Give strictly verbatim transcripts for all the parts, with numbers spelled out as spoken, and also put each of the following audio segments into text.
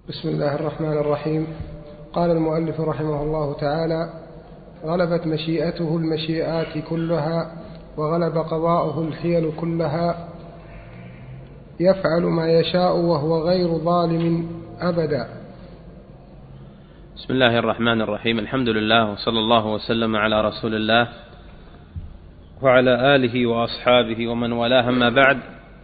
بسم الله الرحمن الرحيم. قال المؤلف رحمه الله تعالى: غلبت مشيئته المشيئات كلها، وغلب قضاؤه الحيل كلها، يفعل ما يشاء وهو غير ظالم أبدا. بسم الله الرحمن الرحيم. الحمد لله، وصلى الله وسلم على رسول الله وعلى آله وأصحابه ومن والاه، أما بعد.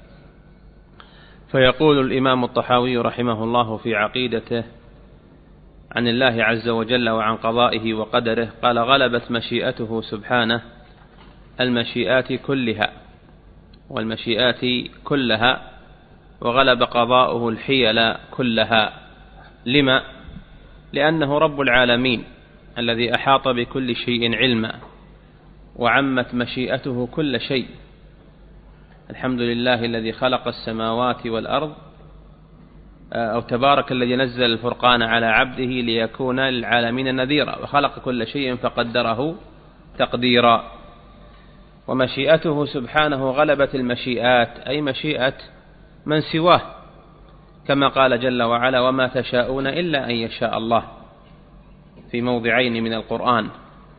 فيقول الإمام الطحاوي رحمه الله في عقيدته عن الله عز وجل وعن قضائه وقدره، قال: غلبت مشيئته سبحانه المشيئات كلها والمشيئات كلها، وغلب قضاؤه الحيل كلها. لما؟ لأنه رب العالمين الذي أحاط بكل شيء علما، وعمت مشيئته كل شيء. الحمد لله الذي خلق السماوات والأرض، أو تبارك الذي نزل الفرقان على عبده ليكون للعالمين نذيرا، وخلق كل شيء فقدره تقديرا. ومشيئته سبحانه غلبت المشيئات، أي مشيئة من سواه، كما قال جل وعلا: وما تشاءون إلا أن يشاء الله، في موضعين من القرآن.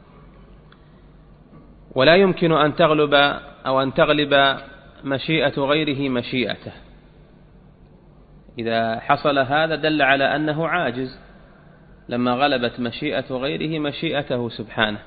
ولا يمكن أن تغلب أو أن تغلب مشيئة غيره مشيئته. إذا حصل هذا دل على أنه عاجز، لما غلبت مشيئة غيره مشيئته سبحانه.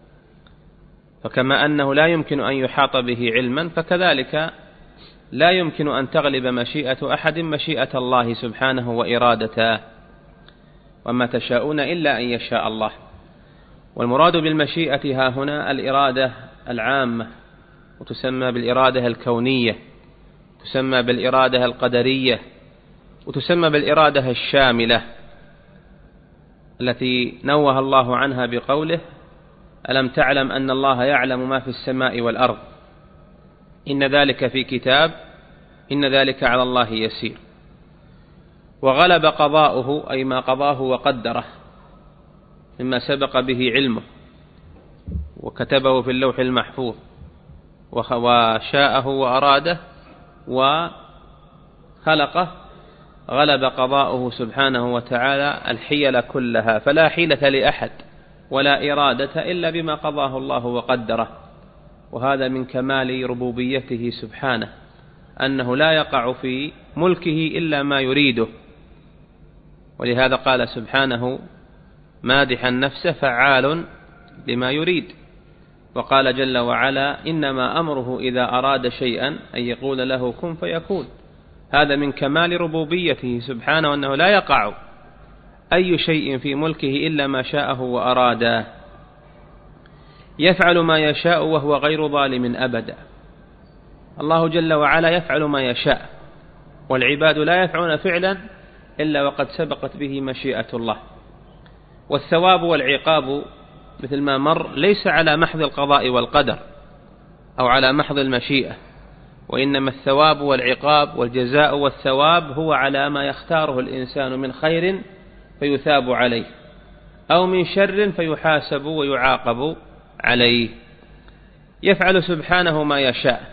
فكما أنه لا يمكن أن يحاط به علما، فكذلك لا يمكن أن تغلب مشيئة أحد مشيئة الله سبحانه وإرادته. وما تشاءون إلا أن يشاء الله. والمراد بالمشيئة ها هنا الإرادة العامة، وتسمى بالإرادة الكونية، تسمى بالإرادة القدرية، وتسمى بالإرادة الشاملة، التي نوه الله عنها بقوله: ألم تعلم أن الله يعلم ما في السماء والأرض، إن ذلك في كتاب، إن ذلك على الله يسير. وغلب قضاؤه، أي ما قضاه وقدره مما سبق به علمه وكتبه في اللوح المحفوظ، وشاءه وأراده وخلقه. غلب قضاؤه سبحانه وتعالى الحيل كلها، فلا حيلة لأحد ولا إرادة إلا بما قضاه الله وقدره. وهذا من كمال ربوبيته سبحانه، أنه لا يقع في ملكه إلا ما يريده. ولهذا قال سبحانه مادحا نفسه: فعال لما يريد. وقال جل وعلا: إنما أمره إذا أراد شيئا أن يقول له كن فيكون. هذا من كمال ربوبيته سبحانه، أنه لا يقع أي شيء في ملكه إلا ما شاءه وأراده. يفعل ما يشاء وهو غير ظالم أبدا. الله جل وعلا يفعل ما يشاء، والعباد لا يفعلون فعلا إلا وقد سبقت به مشيئة الله. والثواب والعقاب مثل ما مر ليس على محض القضاء والقدر أو على محض المشيئة، وإنما الثواب والعقاب والجزاء والثواب هو على ما يختاره الإنسان من خير فيثاب عليه، أو من شر فيحاسب ويعاقب عليه. يفعل سبحانه ما يشاء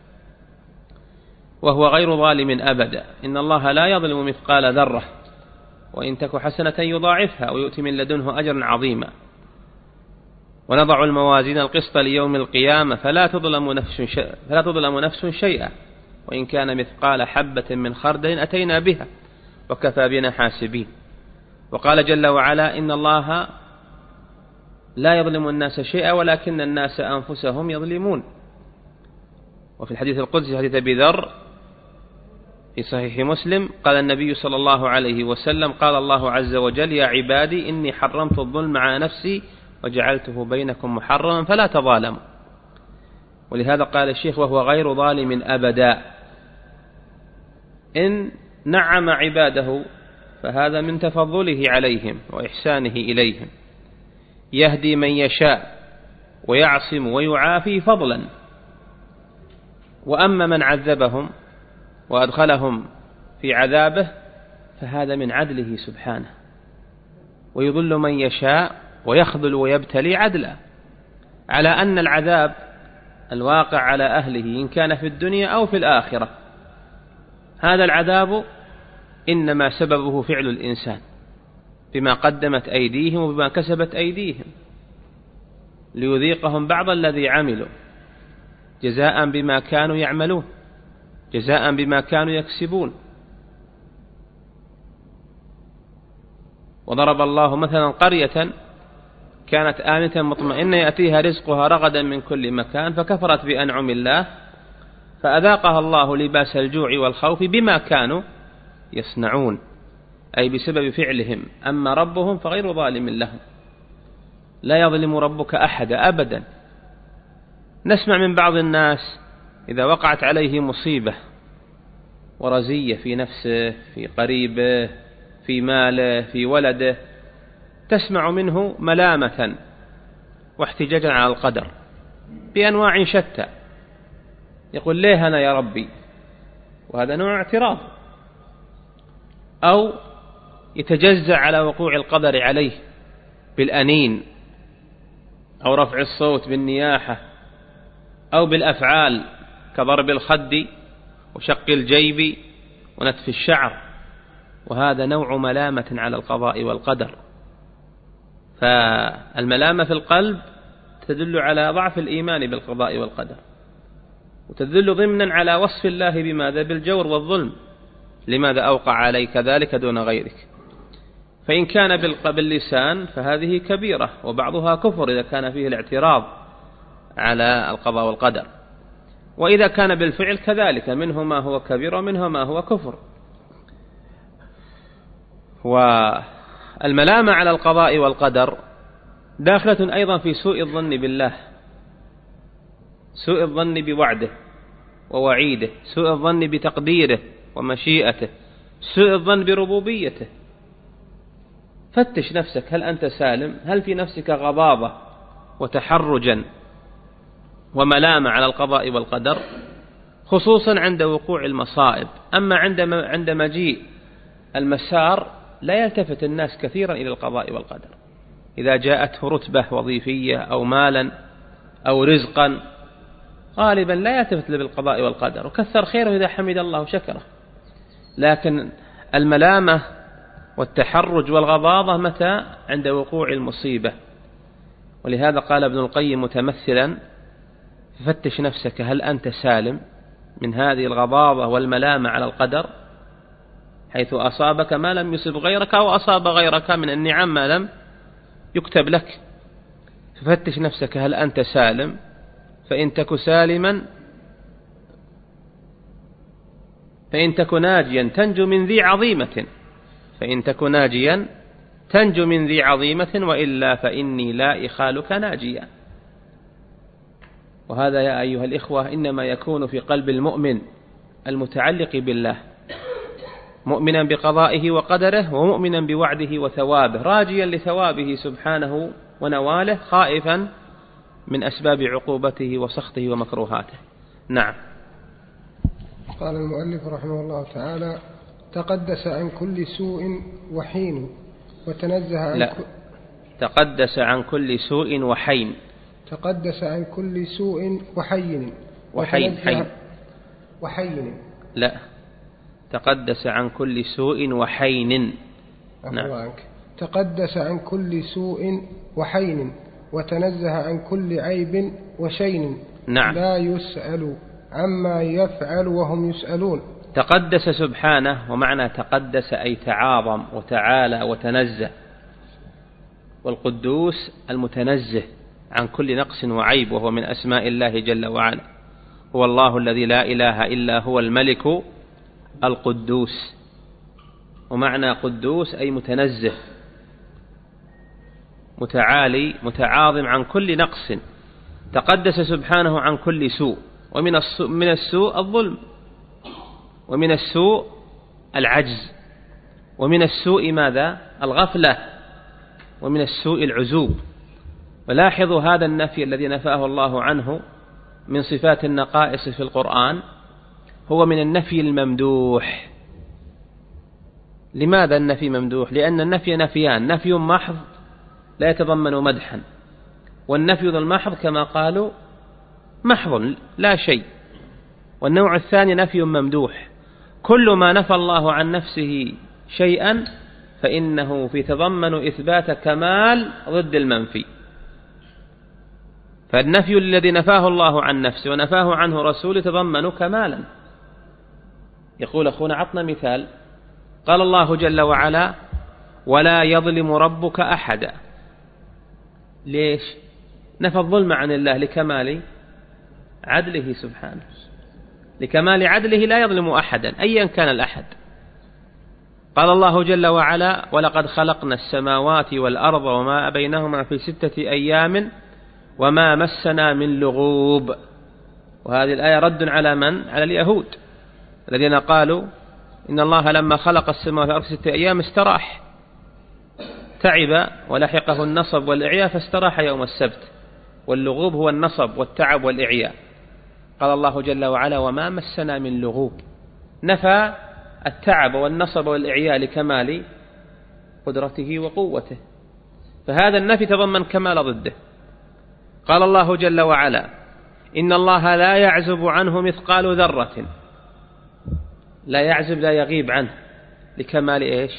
وهو غير ظالم أبدا. إن الله لا يظلم مثقال ذرة، وإن تك حسنة يضاعفها ويؤتي من لدنه أجرا عظيما. ونضع الموازين القسط ليوم القيامة فلا تظلم نفس شيئا فلا تظلم نفس شيئا وإن كان مثقال حبة من خردل أتينا بها وكفى بنا حاسبين. وقال جل وعلا: إن الله لا يظلم الناس شيئا ولكن الناس أنفسهم يظلمون. وفي الحديث القدسي حديث أبي ذر في صحيح مسلم قال النبي صلى الله عليه وسلم: قال الله عز وجل: يا عبادي إني حرمت الظلم على نفسي وجعلته بينكم محرما فلا تظالموا. ولهذا قال الشيخ: وهو غير ظالم أبدا. إن نعم عباده فهذا من تفضله عليهم وإحسانه إليهم، يهدي من يشاء ويعصم ويعافي فضلا. وأما من عذبهم وأدخلهم في عذابه فهذا من عدله سبحانه، ويضل من يشاء ويخذل ويبتلي عدلا، على أن العذاب الواقع على أهله إن كان في الدنيا أو في الآخرة، هذا العذاب إنما سببه فعل الإنسان بما قدمت أيديهم وبما كسبت أيديهم ليذيقهم بعض الذي عملوا جزاء بما كانوا يعملون جزاء بما كانوا يكسبون. وضرب الله مثلا قرية كانت آمنة مطمئنة يأتيها رزقها رغدا من كل مكان فكفرت بأنعم الله فأذاقها الله لباس الجوع والخوف بما كانوا يصنعون، أي بسبب فعلهم. أما ربهم فغير ظالم لهم، لا يظلم ربك أحد أبدا. نسمع من بعض الناس إذا وقعت عليه مصيبة ورزية في نفسه، في قريبه، في ماله، في ولده، تسمع منه ملامة واحتجاجا على القدر بأنواع شتى. يقول ليه أنا يا ربي، وهذا نوع اعتراض. أو يتجزع على وقوع القدر عليه بالأنين أو رفع الصوت بالنياحة أو بالأفعال كضرب الخد وشق الجيب ونتف الشعر، وهذا نوع ملامة على القضاء والقدر. فالملامة في القلب تدل على ضعف الإيمان بالقضاء والقدر، وتدل ضمنا على وصف الله بماذا؟ بالجور والظلم. لماذا أوقع عليك ذلك دون غيرك؟ فإن كان باللسان فهذه كبيرة وبعضها كفر إذا كان فيه الاعتراض على القضاء والقدر، وإذا كان بالفعل كذلك، منه ما هو كبير ومنه ما هو كفر. والملامة على القضاء والقدر داخلة أيضا في سوء الظن بالله، سوء الظن بوعده ووعيده، سوء الظن بتقديره ومشيئته، سوء الظن بربوبيته. فتش نفسك، هل أنت سالم؟ هل في نفسك غضاضة وتحرجا وملامة على القضاء والقدر، خصوصا عند وقوع المصائب؟ أما عند مجيء المسار لا يلتفت الناس كثيرا إلى القضاء والقدر. إذا جاءته رتبة وظيفية أو مالا أو رزقا غالبا لا يلتفت بالقضاء والقدر، وكثر خيره إذا حمد الله وشكره. لكن الملامة والتحرج والغضاضة متى؟ عند وقوع المصيبة. ولهذا قال ابن القيم متمثلا: فتش نفسك، هل أنت سالم من هذه الغضاضة والملامة على القدر، حيث أصابك ما لم يصب غيرك أو أصاب غيرك من النعم ما لم يكتب لك. ففتش نفسك هل أنت سالم، فإن تك سالما فإن تك ناجيا تنجو من ذي عظيمة فإن تك ناجيا تنجو من ذي عظيمة وإلا فإني لا إخالك ناجيا. وهذا يا أيها الإخوة إنما يكون في قلب المؤمن المتعلق بالله، مؤمنا بقضائه وقدره ومؤمنا بوعده وثوابه، راجيا لثوابه سبحانه ونواله، خائفا من أسباب عقوبته وسخطه ومكروهاته. نعم. قال المؤلف رحمه الله تعالى: تقدس عن كل سوء وحين وتنزه عن لا. كل تقدس عن كل سوء وحين. تقدس عن كل سوء وحين وحين حين. وحين لا، تقدس عن كل سوء وحين. نعم. تقدس عن كل سوء وحين وتنزه عن كل عيب وشين. نعم. لا يسأل عما يفعل وهم يسألون. تقدس سبحانه، ومعنى تقدس أي تعاظم وتعالى وتنزه، والقدوس المتنزه عن كل نقص وعيب، وهو من أسماء الله جل وعلا. هو الله الذي لا إله إلا هو الملك القدوس. ومعنى قدوس أي متنزه متعالي متعاظم عن كل نقص. تقدس سبحانه عن كل سوء، ومن السوء, من السوء الظلم، ومن السوء العجز، ومن السوء ماذا؟ الغفلة، ومن السوء العزوب. ولاحظوا هذا النفي الذي نفاه الله عنه من صفات النقائص في القرآن هو من النفي الممدوح. لماذا النفي ممدوح؟ لأن النفي نفيان: نفي محض لا يتضمن مدحا، والنفي ذو المحض كما قالوا محض لا شيء. والنوع الثاني نفي ممدوح، كل ما نفى الله عن نفسه شيئا فإنه يتضمن إثبات كمال ضد المنفي. فالنفي الذي نفاه الله عن نفسه ونفاه عنه رسوله يتضمن كمالا. يقول أخونا عطنا مثال، قال الله جل وعلا ولا يظلم ربك أحدا. ليش؟ نفى الظلم عن الله لكمال عدله سبحانه، لكمال عدله لا يظلم أحدا أيا كان الأحد. قال الله جل وعلا ولقد خلقنا السماوات والأرض وما بينهما في ستة أيام وما مسنا من لغوب. وهذه الآية رد على من؟ على اليهود الذين قالوا إن الله لما خلق السماوات والأرض في ستة أيام استراح، تعب ولحقه النصب والإعياء فاستراح يوم السبت، واللغوب هو النصب والتعب والإعياء. قال الله جل وعلا وما مسنا من لغوب، نفى التعب والنصب والإعياء لكمال قدرته وقوته، فهذا النفي تضمن كمال ضده. قال الله جل وعلا إن الله لا يعزب عنه مثقال ذرة، لا يعزب لا يغيب عنه لكمال إيش؟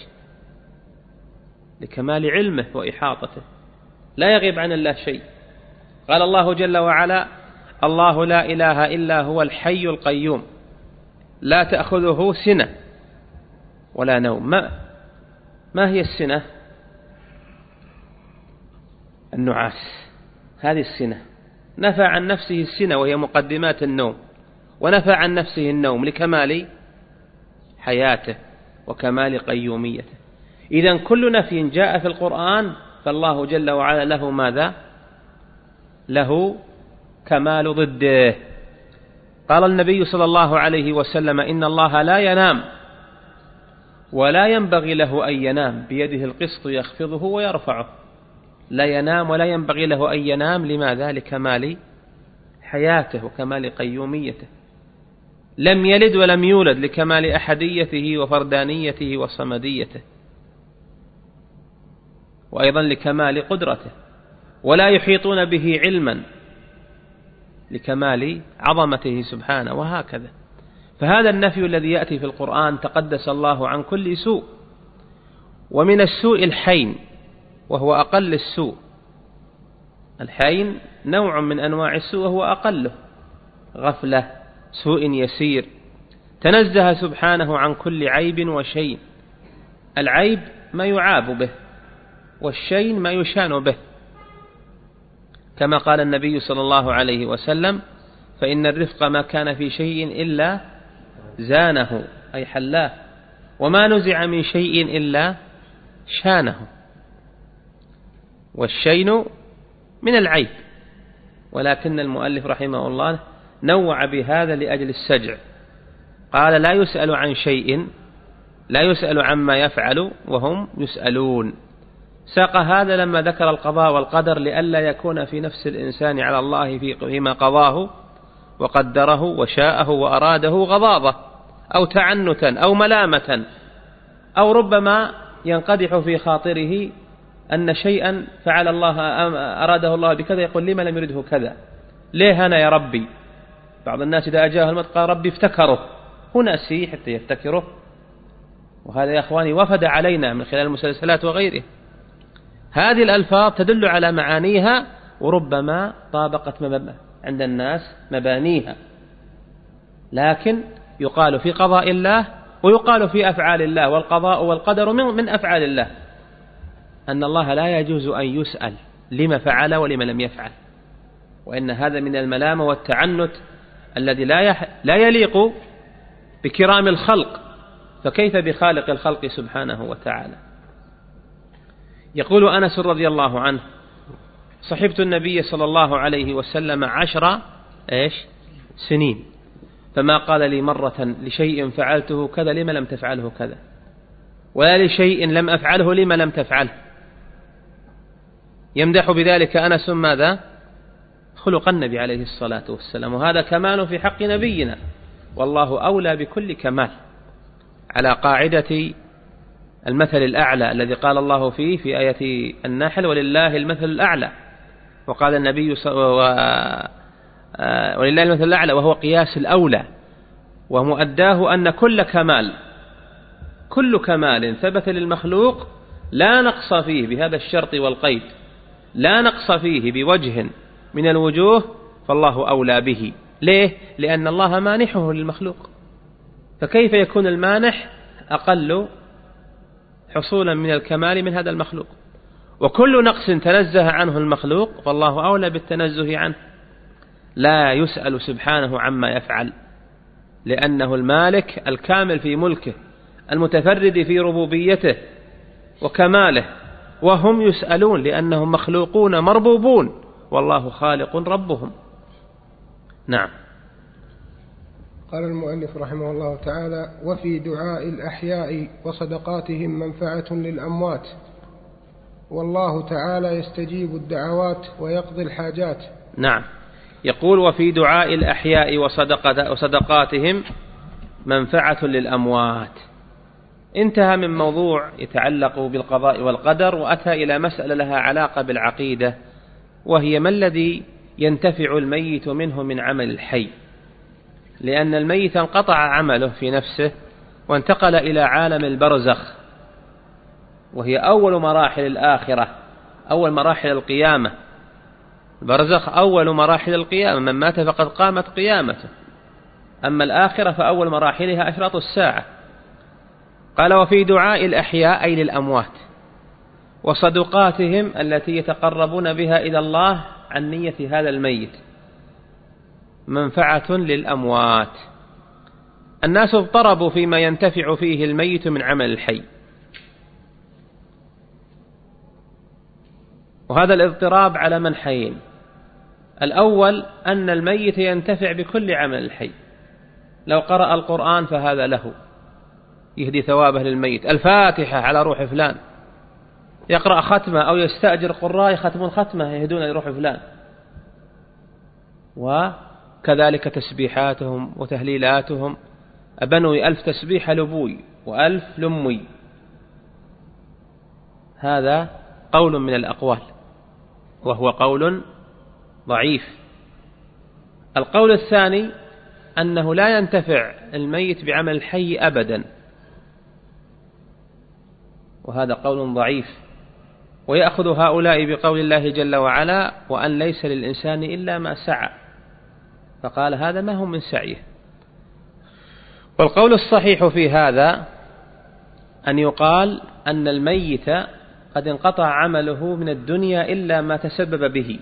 لكمال علمه وإحاطته، لا يغيب عن الله شيء. قال الله جل وعلا الله لا إله إلا هو الحي القيوم لا تأخذه سنة ولا نوم. ما, ما هي السنة؟ النعاس، هذه السنة. نفى عن نفسه السنة وهي مقدمات النوم، ونفى عن نفسه النوم لكمال حياته وكمال قيوميته. إذن كل نفي جاء في القرآن فالله جل وعلا له ماذا؟ له كمال ضده. قال النبي صلى الله عليه وسلم إن الله لا ينام ولا ينبغي له أن ينام، بيده القسط يخفضه ويرفعه. لا ينام ولا ينبغي له أن ينام، لماذا؟ لكمال حياته وكمال قيوميته. لم يلد ولم يولد، لكمال أحديته وفردانيته وصمديته، وأيضا لكمال قدرته. ولا يحيطون به علما، لكمال عظمته سبحانه، وهكذا. فهذا النفي الذي يأتي في القرآن تقدس الله عن كل سوء. ومن السوء الحين، وهو أقل السوء. الحين نوع من أنواع السوء وهو أقله، غفلة، سوء يسير. تنزه سبحانه عن كل عيب وشين. العيب ما يعاب به، والشين ما يشان به، كما قال النبي صلى الله عليه وسلم فإن الرفق ما كان في شيء إلا زانه، أي حلاه، وما نزع من شيء إلا شانه. والشين من العيب، ولكن المؤلف رحمه الله نوع بهذا لأجل السجع. قال لا يسأل عن شيء، لا يسأل عما يفعل وهم يسألون. ساق هذا لما ذكر القضاء والقدر لئلا يكون في نفس الإنسان على الله فيما قضاه وقدره وشاءه وأراده غضاضة أو تعنتا أو ملامة، أو ربما ينقدح في خاطره أن شيئا فعل الله أراده الله بكذا، يقول لما لم يرده كذا، ليه أنا يا ربي؟ بعض الناس إذا أجاه الموت قال ربي افتكره، هنا سي حتى يفتكره. وهذا يا أخواني وفد علينا من خلال المسلسلات وغيره. هذه الألفاظ تدل على معانيها، وربما طابقت عند الناس مبانيها، لكن يقال في قضاء الله ويقال في أفعال الله. والقضاء والقدر من أفعال الله، أن الله لا يجوز أن يسأل لما فعل ولما لم يفعل، وإن هذا من الملامة والتعنت الذي لا يح... لا يليق بكرام الخلق، فكيف بخالق الخلق سبحانه وتعالى. يقول أنس رضي الله عنه صحبت النبي صلى الله عليه وسلم عشر إيش سنين، فما قال لي مرة لشيء فعلته كذا لما لم تفعله كذا، ولا لشيء لم أفعله لما لم تفعله. يمدح بذلك أنس ماذا؟ خلق النبي عليه الصلاة والسلام، وهذا كمال في حق نبينا، والله أولى بكل كمال، على قاعدة المثل الأعلى الذي قال الله فيه في آية النحل ولله المثل الأعلى. وقال النبي صلى الله عليه وسلم ولله المثل الأعلى، وهو قياس الأولى. ومؤداه أن كل كمال كل كمال ثبت للمخلوق لا نقص فيه بهذا الشرط والقيد، لا نقص فيه بوجه من الوجوه، فالله أولى به. ليه؟ لأن الله مانحه للمخلوق، فكيف يكون المانح أقل حصولا من الكمال من هذا المخلوق؟ وكل نقص تنزه عنه المخلوق فالله أولى بالتنزه عنه، لا يسأل سبحانه عما يفعل، لأنه المالك الكامل في ملكه، المتفرد في ربوبيته وكماله، وهم يسألون لأنهم مخلوقون مربوبون، والله خالق ربهم. نعم. قال المؤلف رحمه الله تعالى: وفي دعاء الأحياء وصدقاتهم منفعة للأموات، والله تعالى يستجيب الدعوات ويقضي الحاجات. نعم. يقول: وفي دعاء الأحياء وصدقاتهم منفعة للأموات. انتهى من موضوع يتعلق بالقضاء والقدر، وأتى إلى مسألة لها علاقة بالعقيدة، وهي ما الذي ينتفع الميت منه من عمل الحي، لأن الميت انقطع عمله في نفسه وانتقل إلى عالم البرزخ، وهي أول مراحل الآخرة، أول مراحل القيامة. البرزخ أول مراحل القيامة، من مات فقد قامت قيامته، أما الآخرة فأول مراحلها أشراط الساعة. قال: وفي دعاء الأحياء أي للأموات، وصدقاتهم التي يتقربون بها إلى الله عن نية هذا الميت منفعة للأموات. الناس اضطربوا فيما ينتفع فيه الميت من عمل الحي، وهذا الاضطراب على منحين: الأول أن الميت ينتفع بكل عمل الحي، لو قرأ القرآن فهذا له، يهدي ثوابه للميت، الفاتحة على روح فلان، يقرأ ختمة أو يستأجر قراء يختمون ختمة يهدون لروح فلان، وكذلك تسبيحاتهم وتهليلاتهم، أبنوي ألف تسبيح لبوي وألف لمي. هذا قول من الأقوال، وهو قول ضعيف. القول الثاني أنه لا ينتفع الميت بعمل الحي أبدا، وهذا قول ضعيف. ويأخذ هؤلاء بقول الله جل وعلا: وأن ليس للإنسان إلا ما سعى، فقال هذا ما هو من سعيه. والقول الصحيح في هذا أن يقال أن الميت قد انقطع عمله من الدنيا إلا ما تسبب به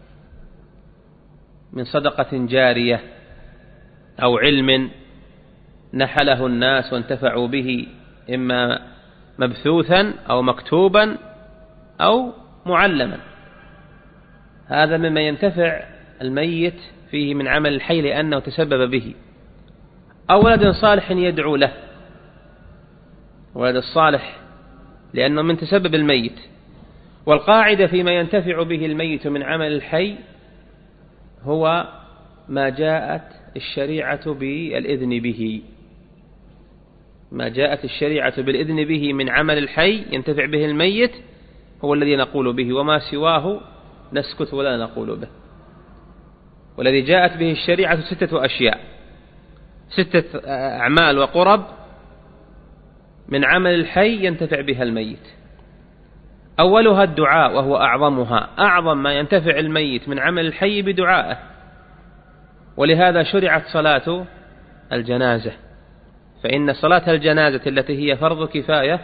من صدقة جارية أو علم نحله الناس وانتفعوا به، إما مبثوثا أو مكتوبا أو معلما. هذا مما ينتفع الميت فيه من عمل الحي لأنه تسبب به، أو ولد صالح يدعو له، ولد الصالح لأنه من تسبب الميت. والقاعدة فيما ينتفع به الميت من عمل الحي هو ما جاءت الشريعة بالإذن به، ما جاءت الشريعة بالإذن به من عمل الحي ينتفع به الميت هو الذي نقول به، وما سواه نسكت ولا نقول به. والذي جاءت به الشريعة ستة أشياء، ستة أعمال وقرب من عمل الحي ينتفع بها الميت. أولها الدعاء، وهو أعظمها، أعظم ما ينتفع الميت من عمل الحي بدعائه، ولهذا شرعت صلاة الجنازة، فإن صلاة الجنازة التي هي فرض كفاية،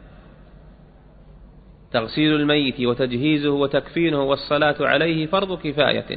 تغسيل الميت وتجهيزه وتكفينه والصلاة عليه فرض كفاية.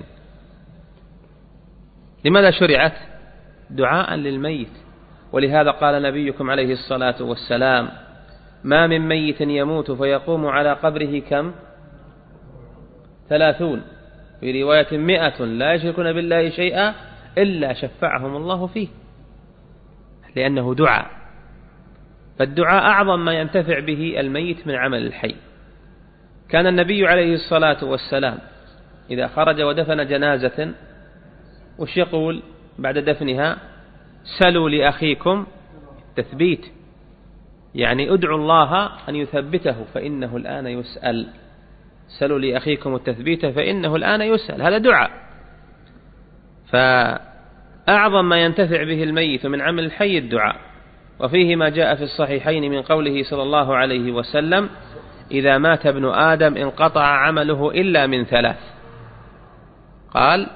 لماذا شرعت؟ دعاء للميت. ولهذا قال نبيكم عليه الصلاة والسلام: ما من ميت يموت فيقوم على قبره كم؟ ثلاثون، في رواية مئة، لا يشركون بالله شيئا إلا شفعهم الله فيه، لأنه دعاء. فالدعاء أعظم ما ينتفع به الميت من عمل الحي. كان النبي عليه الصلاة والسلام إذا خرج ودفن جنازة وش يقول بعد دفنها؟ سلوا لأخيكم تثبيت، يعني ادعوا الله أن يثبته فإنه الآن يسأل. سلوا لأخيكم التثبيت فإنه الآن يسأل، هذا دعاء. أعظم ما ينتفع به الميت من عمل الحي الدعاء، وفيه ما جاء في الصحيحين من قوله صلى الله عليه وسلم: إذا مات ابن آدم انقطع عمله إلا من ثلاث، قال: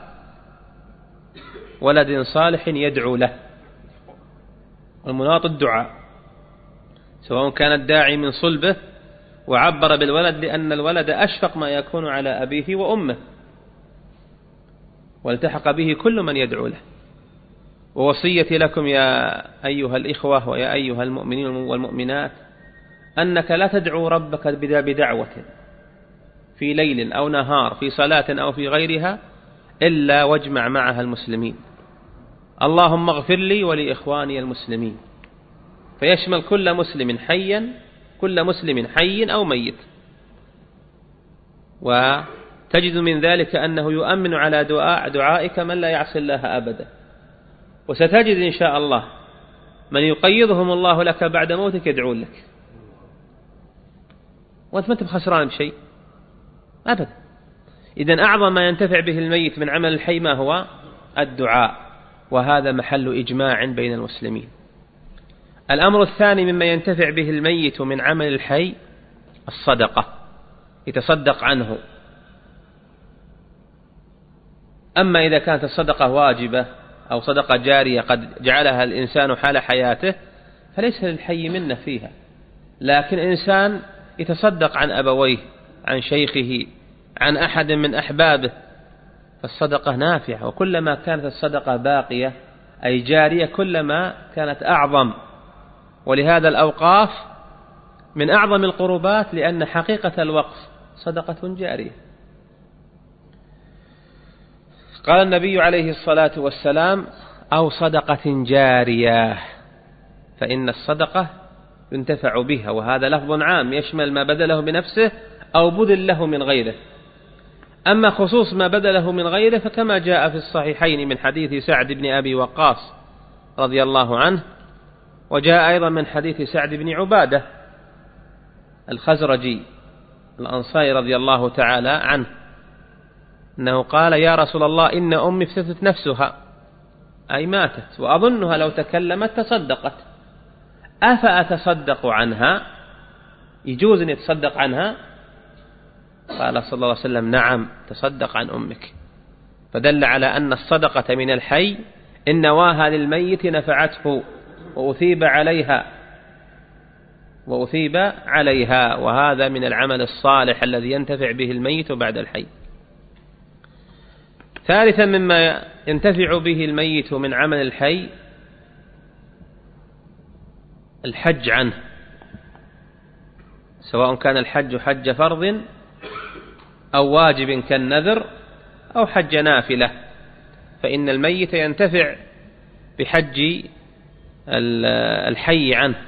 ولد صالح يدعو له. والمناط الدعاء، سواء كان الداعي من صلبه وعبر بالولد لأن الولد أشفق ما يكون على أبيه وأمه، والتحق به كل من يدعو له. ووصيتي لكم يا أيها الإخوة ويا أيها المؤمنين والمؤمنات أنك لا تدعو ربك بدعوة في ليل أو نهار في صلاة أو في غيرها إلا واجمع معها المسلمين: اللهم اغفر لي ولإخواني المسلمين، فيشمل كل مسلم حيا، كل مسلم حي أو ميت. وتجد من ذلك أنه يؤمن على دعاء دعائك من لا يعصي الله أبدا. وستجد إن شاء الله من يقيضهم الله لك بعد موتك يدعون لك، وأنت ما أنت بخسران بشيء أبدا. إذن أعظم ما ينتفع به الميت من عمل الحي ما هو؟ الدعاء، وهذا محل إجماع بين المسلمين. الأمر الثاني مما ينتفع به الميت من عمل الحي الصدقة، يتصدق عنه. أما إذا كانت الصدقة واجبة أو صدقة جارية قد جعلها الإنسان حال حياته فليس للحي منه فيها، لكن إنسان يتصدق عن أبويه، عن شيخه، عن أحد من أحبابه، فالصدقة نافعة. وكلما كانت الصدقة باقية أي جارية كلما كانت أعظم. ولهذا الأوقاف من أعظم القربات، لأن حقيقة الوقف صدقة جارية. قال النبي عليه الصلاة والسلام: أو صدقة جارية، فإن الصدقة ينتفع بها. وهذا لفظ عام يشمل ما بذله بنفسه أو بذل له من غيره. أما خصوص ما بذله من غيره فكما جاء في الصحيحين من حديث سعد بن أبي وقاص رضي الله عنه، وجاء أيضا من حديث سعد بن عبادة الخزرجي الأنصاري رضي الله تعالى عنه أنه قال: يا رسول الله، إن أمي افتتت نفسها، أي ماتت، وأظنها لو تكلمت تصدقت، أفأتصدق عنها؟ يجوز أن يتصدق عنها؟ قال صلى الله عليه وسلم: نعم، تصدق عن أمك. فدل على أن الصدقة من الحي إن نواها للميت نفعته وأثيب عليها وأثيب عليها وهذا من العمل الصالح الذي ينتفع به الميت بعد الحي. ثالثا مما ينتفع به الميت من عمل الحي الحج عنه، سواء كان الحج حج فرض أو واجب كالنذر أو حج نافلة، فإن الميت ينتفع بحج الحي عنه.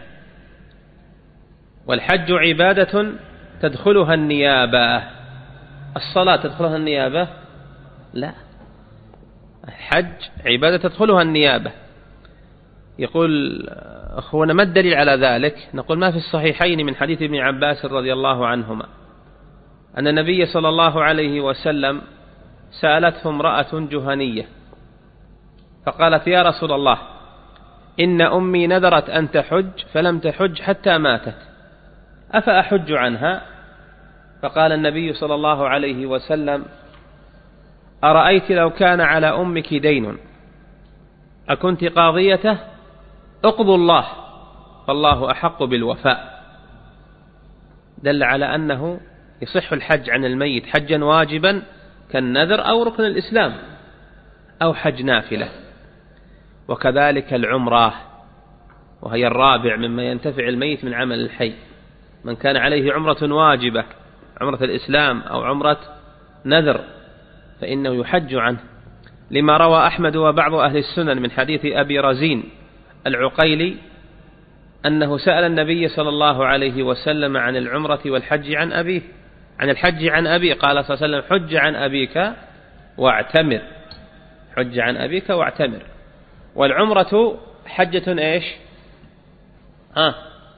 والحج عبادة تدخلها النيابة. الصلاة تدخلها النيابة؟ لا، الحج عبادة تدخلها النيابة. يقول أخونا: ما الدليل على ذلك؟ نقول: ما في الصحيحين من حديث ابن عباس رضي الله عنهما أن النبي صلى الله عليه وسلم سألته امرأة جهنية فقالت: يا رسول الله، إن أمي نذرت أن تحج فلم تحج حتى ماتت، أفأحج عنها؟ فقال النبي صلى الله عليه وسلم: أرأيت لو كان على أمك دين أكنت قاضيته؟ اقضوا الله فالله أحق بالوفاء. دل على أنه يصح الحج عن الميت حجا واجبا كالنذر أو ركن الإسلام أو حج نافلة. وكذلك العمرة، وهي الرابع مما ينتفع الميت من عمل الحي. من كان عليه عمرة واجبة، عمرة الإسلام أو عمرة نذر، فإنه يحج عنه، لما روى أحمد وبعض أهل السنن من حديث أبي رزين العقيلي أنه سأل النبي صلى الله عليه وسلم عن العمرة والحج عن أبيه عن الحج عن أبيه، قال صلى الله عليه وسلم: حج عن أبيك واعتمر، حج عن أبيك واعتمر. والعمرة حجة إيش؟ ها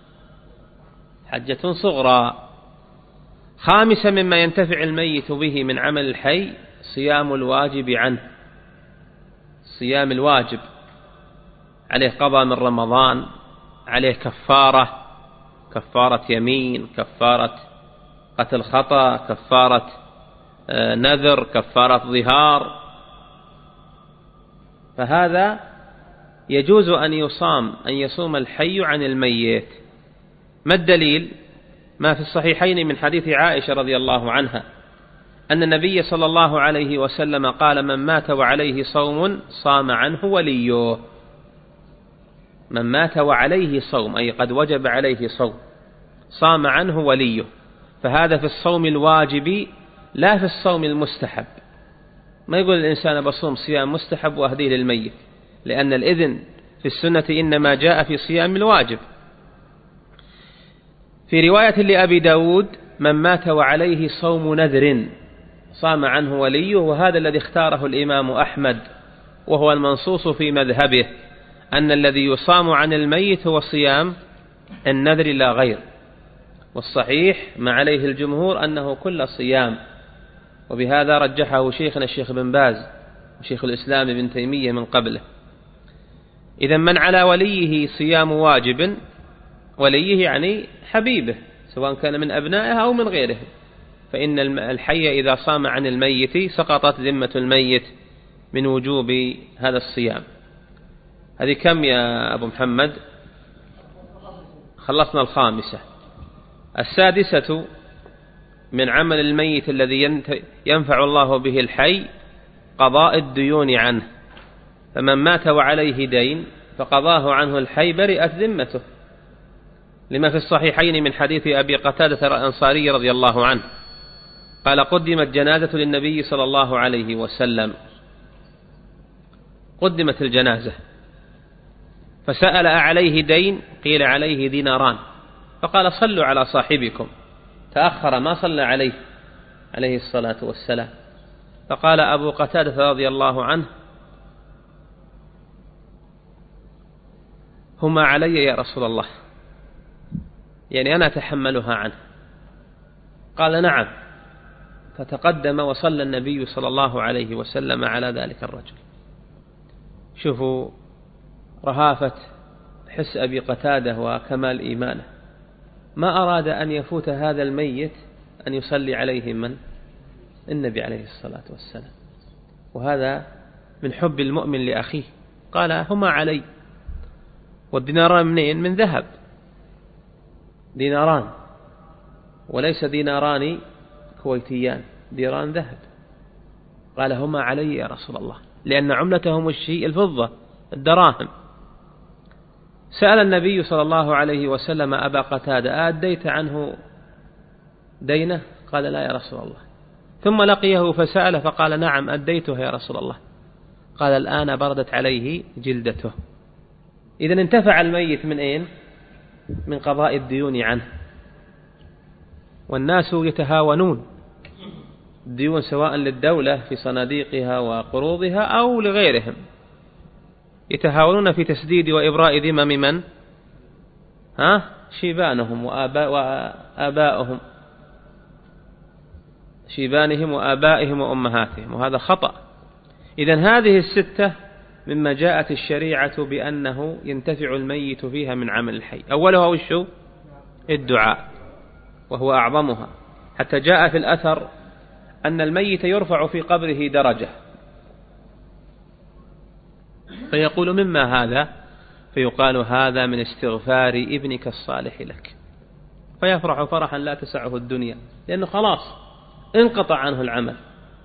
حجة صغرى. خامسا مما ينتفع الميت به من عمل الحي صيام الواجب عنه، الصيام الواجب عليه قضاء من رمضان، عليه كفارة، كفارة يمين، كفارة قتل خطأ، كفارة نذر، كفارة ظهار، فهذا يجوز أن يصام أن يصوم الحي عن الميت. ما الدليل؟ ما في الصحيحين من حديث عائشة رضي الله عنها أن النبي صلى الله عليه وسلم قال: من مات وعليه صوم صام عنه وليه. من مات وعليه صوم أي قد وجب عليه صوم صام عنه وليه. فهذا في الصوم الواجب لا في الصوم المستحب. ما يقول الإنسان بصوم صيام مستحب وأهديه للميت، لأن الإذن في السنة إنما جاء في صيام الواجب. في رواية لأبي داود: من مات وعليه صوم نذر صام عنه وليه. وهذا الذي اختاره الإمام أحمد، وهو المنصوص في مذهبه أن الذي يصام عن الميت هو صيام النذر لا غير. والصحيح ما عليه الجمهور أنه كل صيام، وبهذا رجحه شيخنا الشيخ بن باز وشيخ الإسلام ابن تيمية من قبله. إذا من على وليه صيام واجب، وليه يعني حبيبه سواء كان من أبنائه أو من غيره، فإن الحي إذا صام عن الميت سقطت ذمة الميت من وجوب هذا الصيام. هذه كم يا أبو محمد؟ خلصنا الخامسة. السادسة: من عمل الميت الذي ينفع الله به الحي قضاء الديون عنه. فمن مات وعليه دين فقضاه عنه الحي برئت ذمته، لما في الصحيحين من حديث أبي قتادة الأنصاري رضي الله عنه قال: قدمت جنازة للنبي صلى الله عليه وسلم، قدمت الجنازة فسأل: أعليه دين؟ قيل: عليه ديناران. فقال: صلوا على صاحبكم. تأخر ما صلى عليه عليه الصلاة والسلام. فقال أبو قتادة رضي الله عنه: هما علي يا رسول الله، يعني أنا أتحملها عنه. قال: نعم. فتقدم وصلى النبي صلى الله عليه وسلم على ذلك الرجل. شوفوا رهافة حس أبي قتادة وكمال إيمانه، ما أراد أن يفوت هذا الميت أن يصلي عليه من؟ النبي عليه الصلاة والسلام. وهذا من حب المؤمن لأخيه. قال: هما علي. والديناران منين؟ من ذهب، ديناران، وليس ديناران كويتيان، ديناران ذهب. قال: هما علي يا رسول الله، لأن عملتهم الشيء الفضة الدراهم. سأل النبي صلى الله عليه وسلم أبا قتادة: أديت عنه دينه؟ قال: لا يا رسول الله. ثم لقيه فسأل فقال: نعم أديته يا رسول الله. قال: الآن بردت عليه جلدته. إذن انتفع الميت من أين؟ من قضاء الديون عنه. والناس يتهاونون الديون سواء للدولة في صناديقها وقروضها أو لغيرهم، يتهاونون في تسديد وإبراء ذمم من؟ ها؟ شيبانهم وآباء وآبائهم، شيبانهم وآبائهم وأمهاتهم، وهذا خطأ. إذن هذه الستة مما جاءت الشريعة بأنه ينتفع الميت فيها من عمل الحي. أولها وشو؟ الدعاء، وهو أعظمها، حتى جاء في الأثر أن الميت يرفع في قبره درجة، فيقول: مما هذا؟ فيقال: هذا من استغفار ابنك الصالح لك. فيفرح فرحا لا تسعه الدنيا، لأنه خلاص انقطع عنه العمل.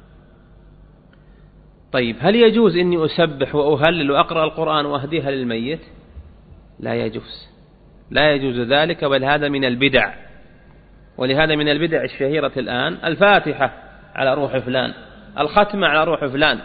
طيب، هل يجوز إني أسبح وأهلل وأقرأ القرآن وأهديها للميت؟ لا يجوز، لا يجوز ذلك، بل هذا من البدع. ولهذا من البدع الشهيرة الآن الفاتحة على روح فلان، الختمة على روح فلان.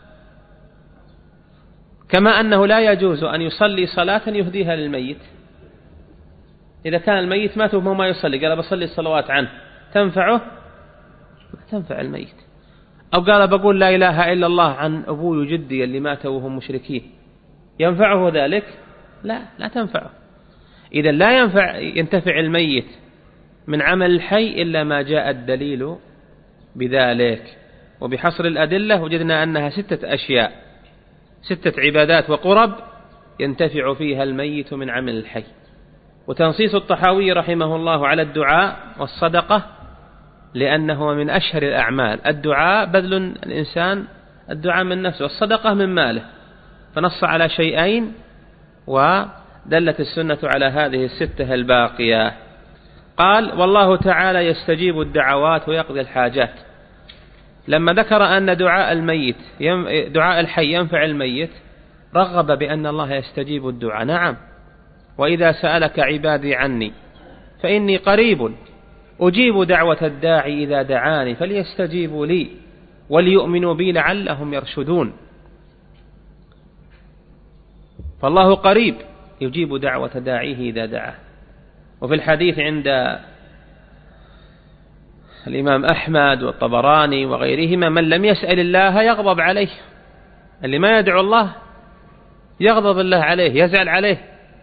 كما أنه لا يجوز أن يصلي صلاة يهديها للميت. إذا كان الميت مات وهو ما يصلي، قال بصلي الصلوات عنه، تنفعه؟ ما تنفع الميت. أو قال بقول لا إله إلا الله عن أبوي وجدي اللي ماتوا وهم مشركين، ينفعه ذلك؟ لا، لا تنفعه. إذا لا ينفع ينتفع الميت من عمل الحي إلا ما جاء الدليل بذلك. وبحصر الأدلة وجدنا أنها ستة أشياء: ستة عبادات وقرب ينتفع فيها الميت من عمل الحي. وتنصيص الطحاوي رحمه الله على الدعاء والصدقة لأنه من أشهر الأعمال. الدعاء بذل الإنسان الدعاء من نفسه، والصدقة من ماله، فنص على شيئين ودلت السنة على هذه الستة الباقية. قال: والله تعالى يستجيب الدعوات ويقضي الحاجات. لما ذكر أن دعاء الميت دعاء الحي ينفع الميت رغب بأن الله يستجيب الدعاء. نعم: وإذا سألك عبادي عني فإني قريب أجيب دعوة الداعي إذا دعاني فليستجيبوا لي وليؤمنوا بي لعلهم يرشدون. فالله قريب يجيب دعوة داعيه إذا دعاه. وفي الحديث عند الإمام أحمد والطبراني وغيرهما: من لم يسأل الله يغضب عليه. اللي ما يدعو الله يغضب الله عليه، يزعل عليه.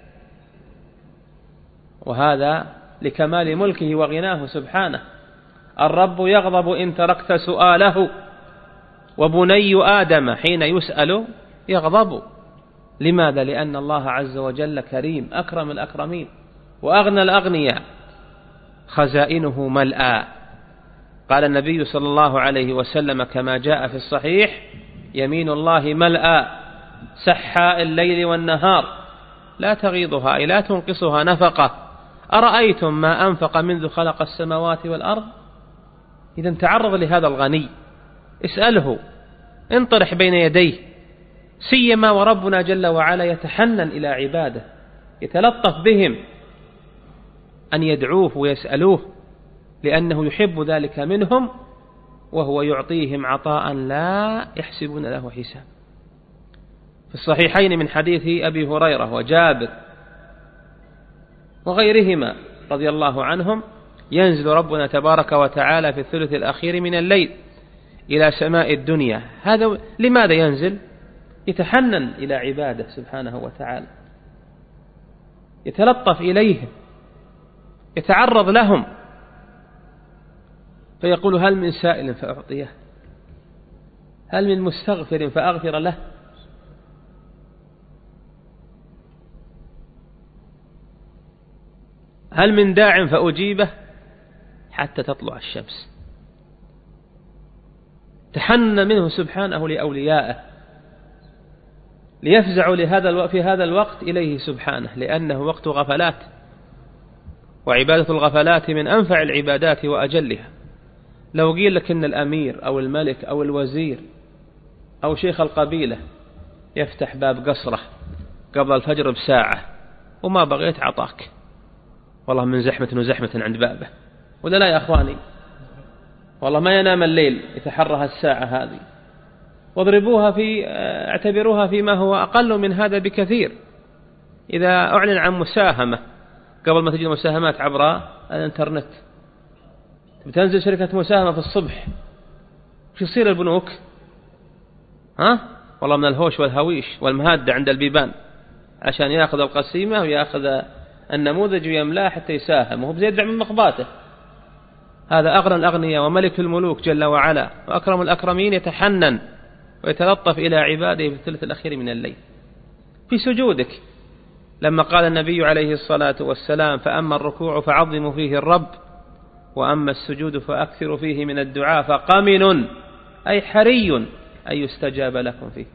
وهذا لكمال ملكه وغناه سبحانه. الرب يغضب إن تركت سؤاله، وبني آدم حين يسأل يغضب. لماذا؟ لأن الله عز وجل كريم أكرم الأكرمين وأغنى الأغنياء، خزائنه ملأى. قال النبي صلى الله عليه وسلم كما جاء في الصحيح: يمين الله ملأى سحاء الليل والنهار لا تغيضها أي لا تنقصها نفقة، أرأيتم ما أنفق منذ خلق السماوات والأرض. إذا تعرض لهذا الغني، اسأله، انطرح بين يديه، سيما وربنا جل وعلا يتحنن إلى عباده، يتلطف بهم أن يدعوه ويسألوه، لأنه يحب ذلك منهم، وهو يعطيهم عطاء لا يحسبون له حساب. في الصحيحين من حديث أبي هريرة وجابر وغيرهما رضي الله عنهم: ينزل ربنا تبارك وتعالى في الثلث الأخير من الليل إلى سماء الدنيا. هذا لماذا ينزل؟ يتحنن إلى عباده سبحانه وتعالى، يتلطف إليهم، يتعرض لهم، فيقول: هل من سائل فأعطيه، هل من مستغفر فأغفر له. هل من داع فأجيبه حتى تطلع الشمس. تحنن منه سبحانه لأوليائه ليفزعوا لهذا في هذا الوقت إليه سبحانه، لأنه وقت غفلات، وعبادة الغفلات من أنفع العبادات وأجلها. لو قيل لك إن الأمير أو الملك أو الوزير أو شيخ القبيلة يفتح باب قصره قبل الفجر بساعة وما بغيت عطاك، والله من زحمة وزحمة عند بابه، ولا لا يا أخواني؟ والله ما ينام الليل يتحرها الساعة هذه. واضربوها في اعتبروها فيما هو أقل من هذا بكثير. إذا أعلن عن مساهمة قبل ما تجي المساهمات عبر الانترنت، بتنزل شركة مساهمة في الصبح، شو يصير البنوك؟ ها؟ والله من الهوش والهويش والمهادة عند البيبان عشان يأخذ القسيمة ويأخذ النموذج ويملاه حتى يساهم، وهو بيدفع من مخباته. هذا أغنى الأغنياء وملك الملوك جل وعلا وأكرم الأكرمين يتحنن ويتلطف إلى عباده في الثلث الأخير من الليل في سجودك. لما قال النبي عليه الصلاة والسلام: فأما الركوع فعظموا فيه الرب، وأما السجود فأكثروا فيه من الدعاء، فقمن أي حري أن يستجاب لكم فيه.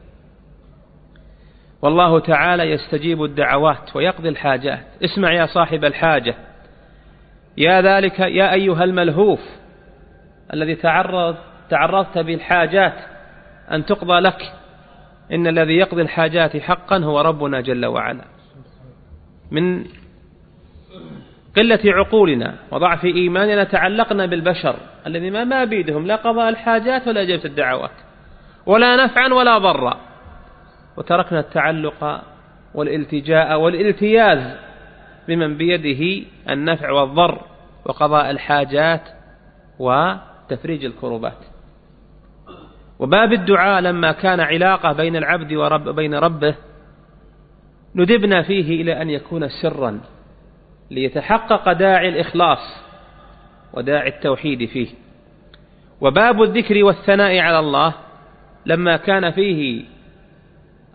والله تعالى يستجيب الدعوات ويقضي الحاجات. اسمع يا صاحب الحاجة، يا ذلك يا أيها الملهوف الذي تعرض تعرضت بالحاجات أن تقضى لك، إن الذي يقضي الحاجات حقا هو ربنا جل وعلا. من قلة عقولنا وضعف إيماننا تعلقنا بالبشر الذي ما ما بيدهم لا قضاء الحاجات ولا إجابة الدعوات ولا نفعا ولا ضرا، وتركنا التعلق والالتجاء والالتياز بمن بيده النفع والضر وقضاء الحاجات وتفريج الكربات. وباب الدعاء لما كان علاقة بين العبد ورب بين ربه ندبنا فيه إلى أن يكون سرا ليتحقق داعي الإخلاص وداعي التوحيد فيه. وباب الذكر والثناء على الله لما كان فيه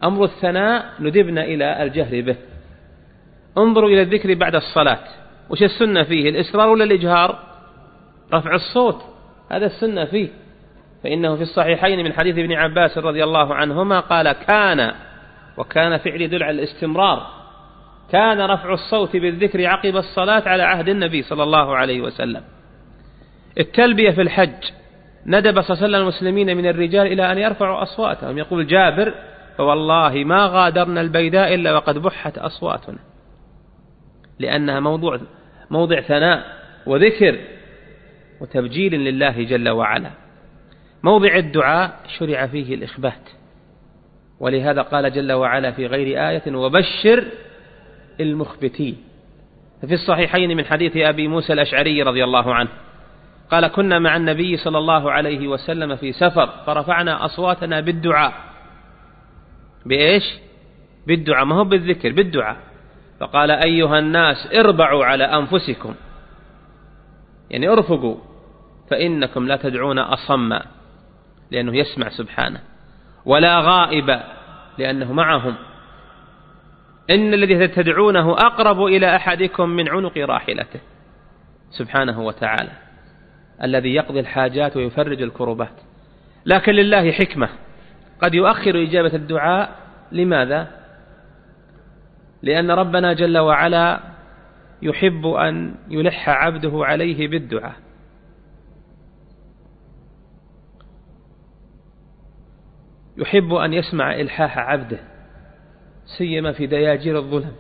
أمر الثناء ندبنا إلى الجهر به. انظروا إلى الذكر بعد الصلاة، وش السنة فيه؟ الإسرار ولا الإجهار؟ رفع الصوت، هذا السنة فيه. فإنه في الصحيحين من حديث ابن عباس رضي الله عنهما قال: كان، وكان فعل يدل على الاستمرار، كان رفع الصوت بالذكر عقب الصلاة على عهد النبي صلى الله عليه وسلم. التلبية في الحج، ندب صلى الله عليه وسلم المسلمين من الرجال إلى أن يرفعوا أصواتهم. يقول جابر: فوالله ما غادرنا البيداء إلا وقد بحت أصواتنا، لأنها موضوع موضع ثناء وذكر وتبجيل لله جل وعلا. موضع الدعاء شرع فيه الإخبات، ولهذا قال جل وعلا في غير آية: وبشر المخبتين. في الصحيحين من حديث أبي موسى الأشعري رضي الله عنه قال: كنا مع النبي صلى الله عليه وسلم في سفر فرفعنا أصواتنا بالدعاء. بإيش؟ بالدعاء، ما هو بالذكر، بالدعاء. فقال: أيها الناس اربعوا على أنفسكم، يعني ارفقوا، فإنكم لا تدعون أصما، لأنه يسمع سبحانه، ولا غائبا، لأنه معهم، إن الذي تدعونه أقرب إلى أحدكم من عنق راحلته، سبحانه وتعالى، الذي يقضي الحاجات ويفرج الكربات. لكن لله حكمة، قد يؤخر إجابة الدعاء. لماذا؟ لأن ربنا جل وعلا يحب أن يلح عبده عليه بالدعاء. يحب أن يسمع إلحاح عبده، سيما في دياجير الظلم،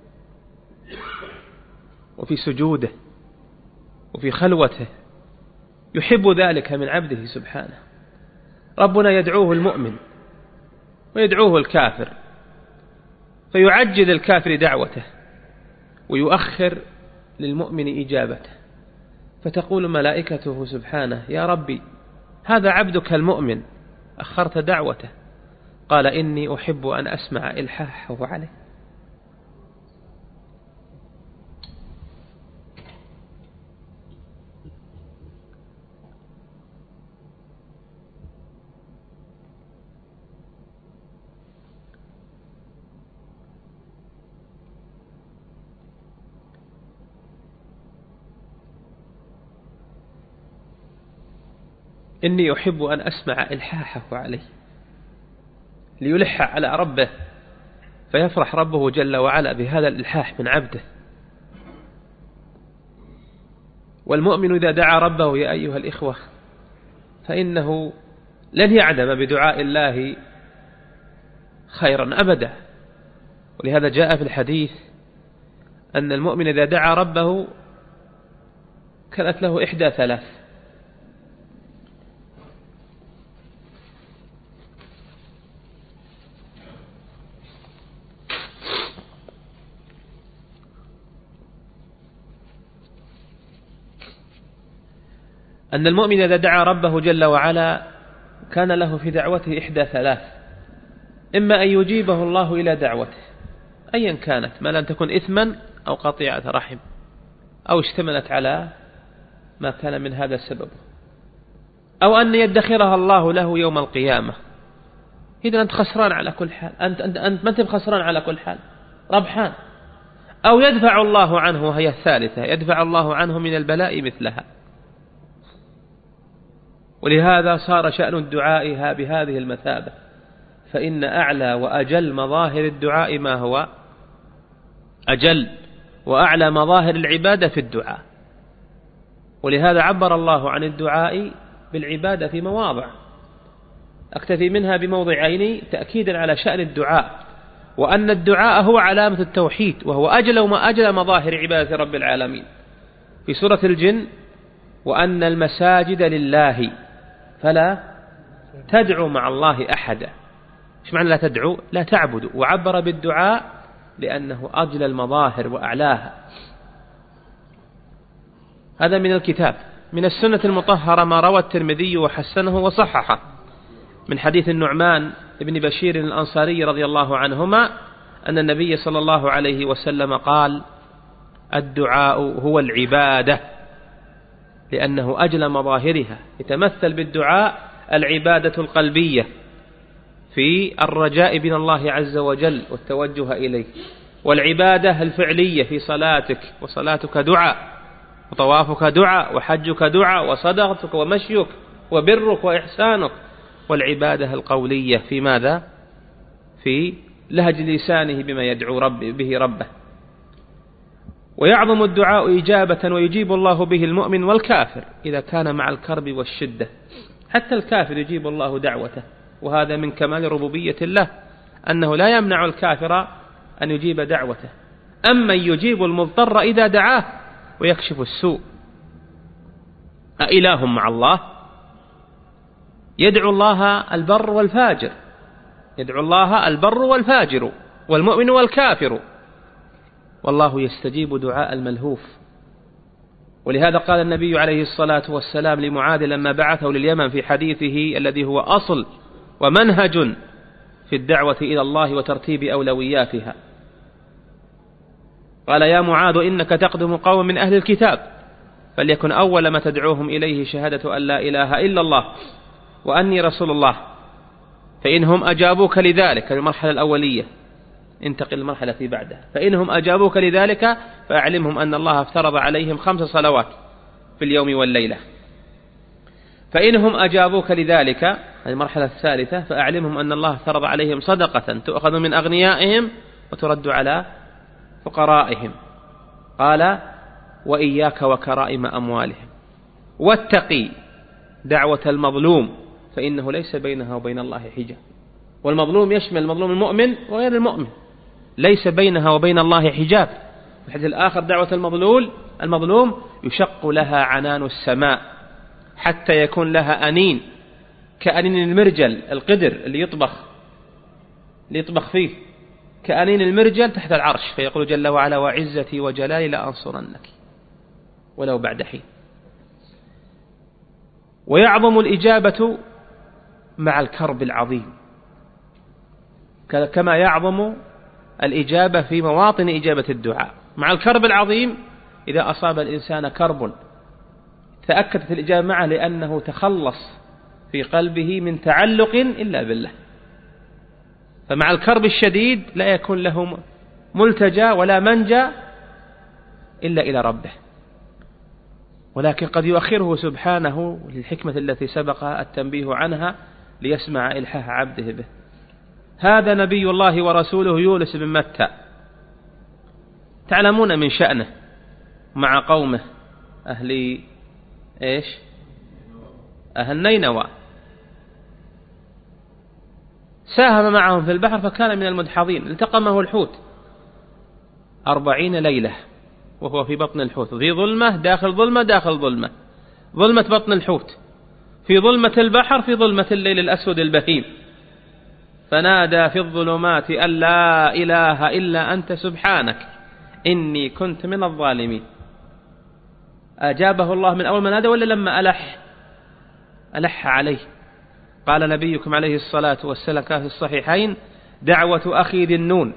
وفي سجوده، وفي خلوته، يحب ذلك من عبده سبحانه. ربنا يدعوه المؤمن ويدعوه الكافر، فيعجل الكافر دعوته ويؤخر للمؤمن إجابته، فتقول ملائكته سبحانه: يا ربي، هذا عبدك المؤمن أخرت دعوته. قال: إني أحب أن أسمع إلحاحه عليه. إني أحب أن أسمع إلحاحه عليه، ليلح على ربه، فيفرح ربه جل وعلا بهذا الإلحاح من عبده. والمؤمن إذا دعا ربه يا أيها الإخوة فإنه لن يعدم بدعاء الله خيرا أبدا. ولهذا جاء في الحديث أن المؤمن إذا دعا ربه كانت له إحدى ثلاث: أن المؤمن إذا دعا ربه جل وعلا كان له في دعوته إحدى ثلاث: إما أن يجيبه الله إلى دعوته أيا كانت، ما لم تكن إثما أو قطيعة رحم أو اشتملت على ما كان من هذا السبب، أو أن يدخرها الله له يوم القيامة. إذن أنت خسران على كل حال، أنت, أنت, أنت ما أنت خسران على كل حال، ربحان. أو يدفع الله عنه، وهي الثالثة، يدفع الله عنه من البلاء مثلها. ولهذا صار شأن الدعاء بهذه المثابة، فإن أعلى وأجل مظاهر الدعاء ما هو؟ أجل وأعلى مظاهر العبادة في الدعاء. ولهذا عبر الله عن الدعاء بالعبادة في مواضع، أكتفي منها بموضعين تأكيدا على شأن الدعاء، وأن الدعاء هو علامة التوحيد، وهو أجل وما أجل مظاهر عبادة رب العالمين. في سورة الجن: وأن المساجد لله فلا تدعو مع الله أحدا. إيش معنى لا تدعو؟ لا تعبد. وعبر بالدعاء لأنه أجل المظاهر وأعلاها. هذا من الكتاب. من السنة المطهرة ما روى الترمذي وحسنه وصححه من حديث النعمان ابن بشير الأنصاري رضي الله عنهما أن النبي صلى الله عليه وسلم قال: الدعاء هو العبادة، لأنه أجل مظاهرها، يتمثل بالدعاء العبادة القلبية، في الرجاء من الله عز وجل والتوجه إليه، والعبادة الفعلية في صلاتك، وصلاتك دعاء، وطوافك دعاء، وحجك دعاء، وصدقتك ومشيك وبرك وإحسانك، والعبادة القولية في ماذا؟ في لهج لسانه بما يدعو رب به ربه. ويعظم الدعاء إجابة ويجيب الله به المؤمن والكافر إذا كان مع الكرب والشدة. حتى الكافر يجيب الله دعوته، وهذا من كمال ربوبية الله أنه لا يمنع الكافر أن يجيب دعوته. أما يجيب المضطر إذا دعاه ويكشف السوء. أإله مع الله؟ يدعو الله البر والفاجر، يدعو الله البر والفاجر والمؤمن والكافر، والله يستجيب دعاء الملهوف. ولهذا قال النبي عليه الصلاة والسلام لمعاذ لما بعثه لليمن في حديثه الذي هو أصل ومنهج في الدعوة إلى الله وترتيب أولوياتها، قال: يا معاذ إنك تقدم قوم من أهل الكتاب، فليكن أول ما تدعوهم إليه شهادة أن لا إله إلا الله وأني رسول الله، فإنهم أجابوك لذلك، المرحلة الأولية، انتقل المرحلة التي بعدها، فإنهم أجابوك لذلك فأعلمهم أن الله افترض عليهم خمس صلوات في اليوم والليلة. فإنهم أجابوك لذلك، المرحلة الثالثة، فأعلمهم أن الله افترض عليهم صدقة تؤخذ من أغنيائهم وترد على فقرائهم. قال: وإياك وكرائم أموالهم، واتقي دعوة المظلوم فإنه ليس بينها وبين الله حجاب. والمظلوم يشمل المظلوم المؤمن وغير المؤمن، ليس بينها وبين الله حجاب. في الحديث الآخر: دعوة المظلول المظلوم يشق لها عنان السماء حتى يكون لها أنين كأنين المرجل، القدر اللي يطبخ اللي يطبخ فيه، كأنين المرجل تحت العرش، فيقول جل وعلا: وعزتي وجلالي لأنصرنك ولو بعد حين. ويعظم الإجابة مع الكرب العظيم، كما يعظم الإجابة في مواطن إجابة الدعاء. مع الكرب العظيم إذا أصاب الإنسان كرب تأكدت الإجابة معه، لأنه تخلص في قلبه من تعلق إلا بالله. فمع الكرب الشديد لا يكون له ملتجى ولا منجى إلا إلى ربه، ولكن قد يؤخره سبحانه للحكمة التي سبق التنبيه عنها ليسمع إلحاح عبده به. هذا نبي الله ورسوله يونس بن متى، تعلمون من شأنه مع قومه أهل إيش؟ أهل نينوى، ساهم معهم في البحر فكان من المدحضين، التقمه الحوت أربعين ليلة وهو في بطن الحوت، في ظلمة داخل ظلمة داخل ظلمة، ظلمة بطن الحوت، في ظلمة البحر، في ظلمة الليل الأسود البهيم، فنادى في الظلمات أن لا إله إلا أنت سبحانك إني كنت من الظالمين. أجابه الله من أول ما نادى ولا لما ألح ألح عليه؟ قال نبيكم عليه الصلاة والسلام كان في الصحيحين: دعوة أخي ذي النون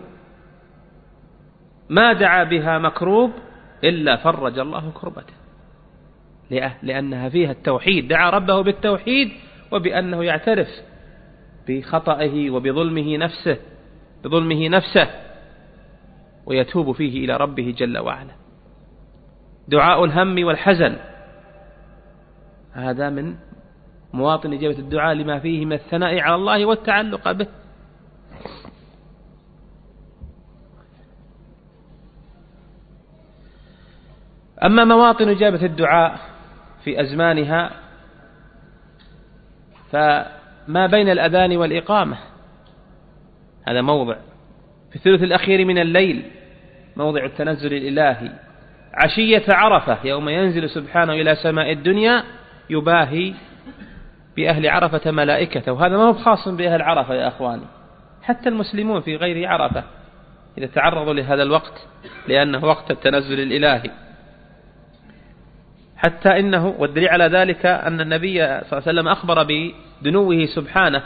ما دعا بها مكروب إلا فرج الله كربته، لأنها فيها التوحيد، دعا ربه بالتوحيد وبأنه يعترف بخطئه وبظلمه نفسه بظلمه نفسه ويتوب فيه إلى ربه جل وعلا. دعاء الهم والحزن هذا من مواطن إجابة الدعاء لما فيه من الثناء على الله والتعلق به. أما مواطن إجابة الدعاء في أزمانها فما بين الأذان والإقامة، هذا موضع. في الثلث الأخير من الليل موضع التنزل الإلهي. عشية عرفة يوم ينزل سبحانه إلى سماء الدنيا يباهي بأهل عرفة ملائكته، وهذا ما هو خاص بأهل عرفة يا أخواني، حتى المسلمون في غير عرفة إذا تعرضوا لهذا الوقت لأنه وقت التنزل الإلهي. حتى إنه، والدليل على ذلك أن النبي صلى الله عليه وسلم أخبر بدنوه سبحانه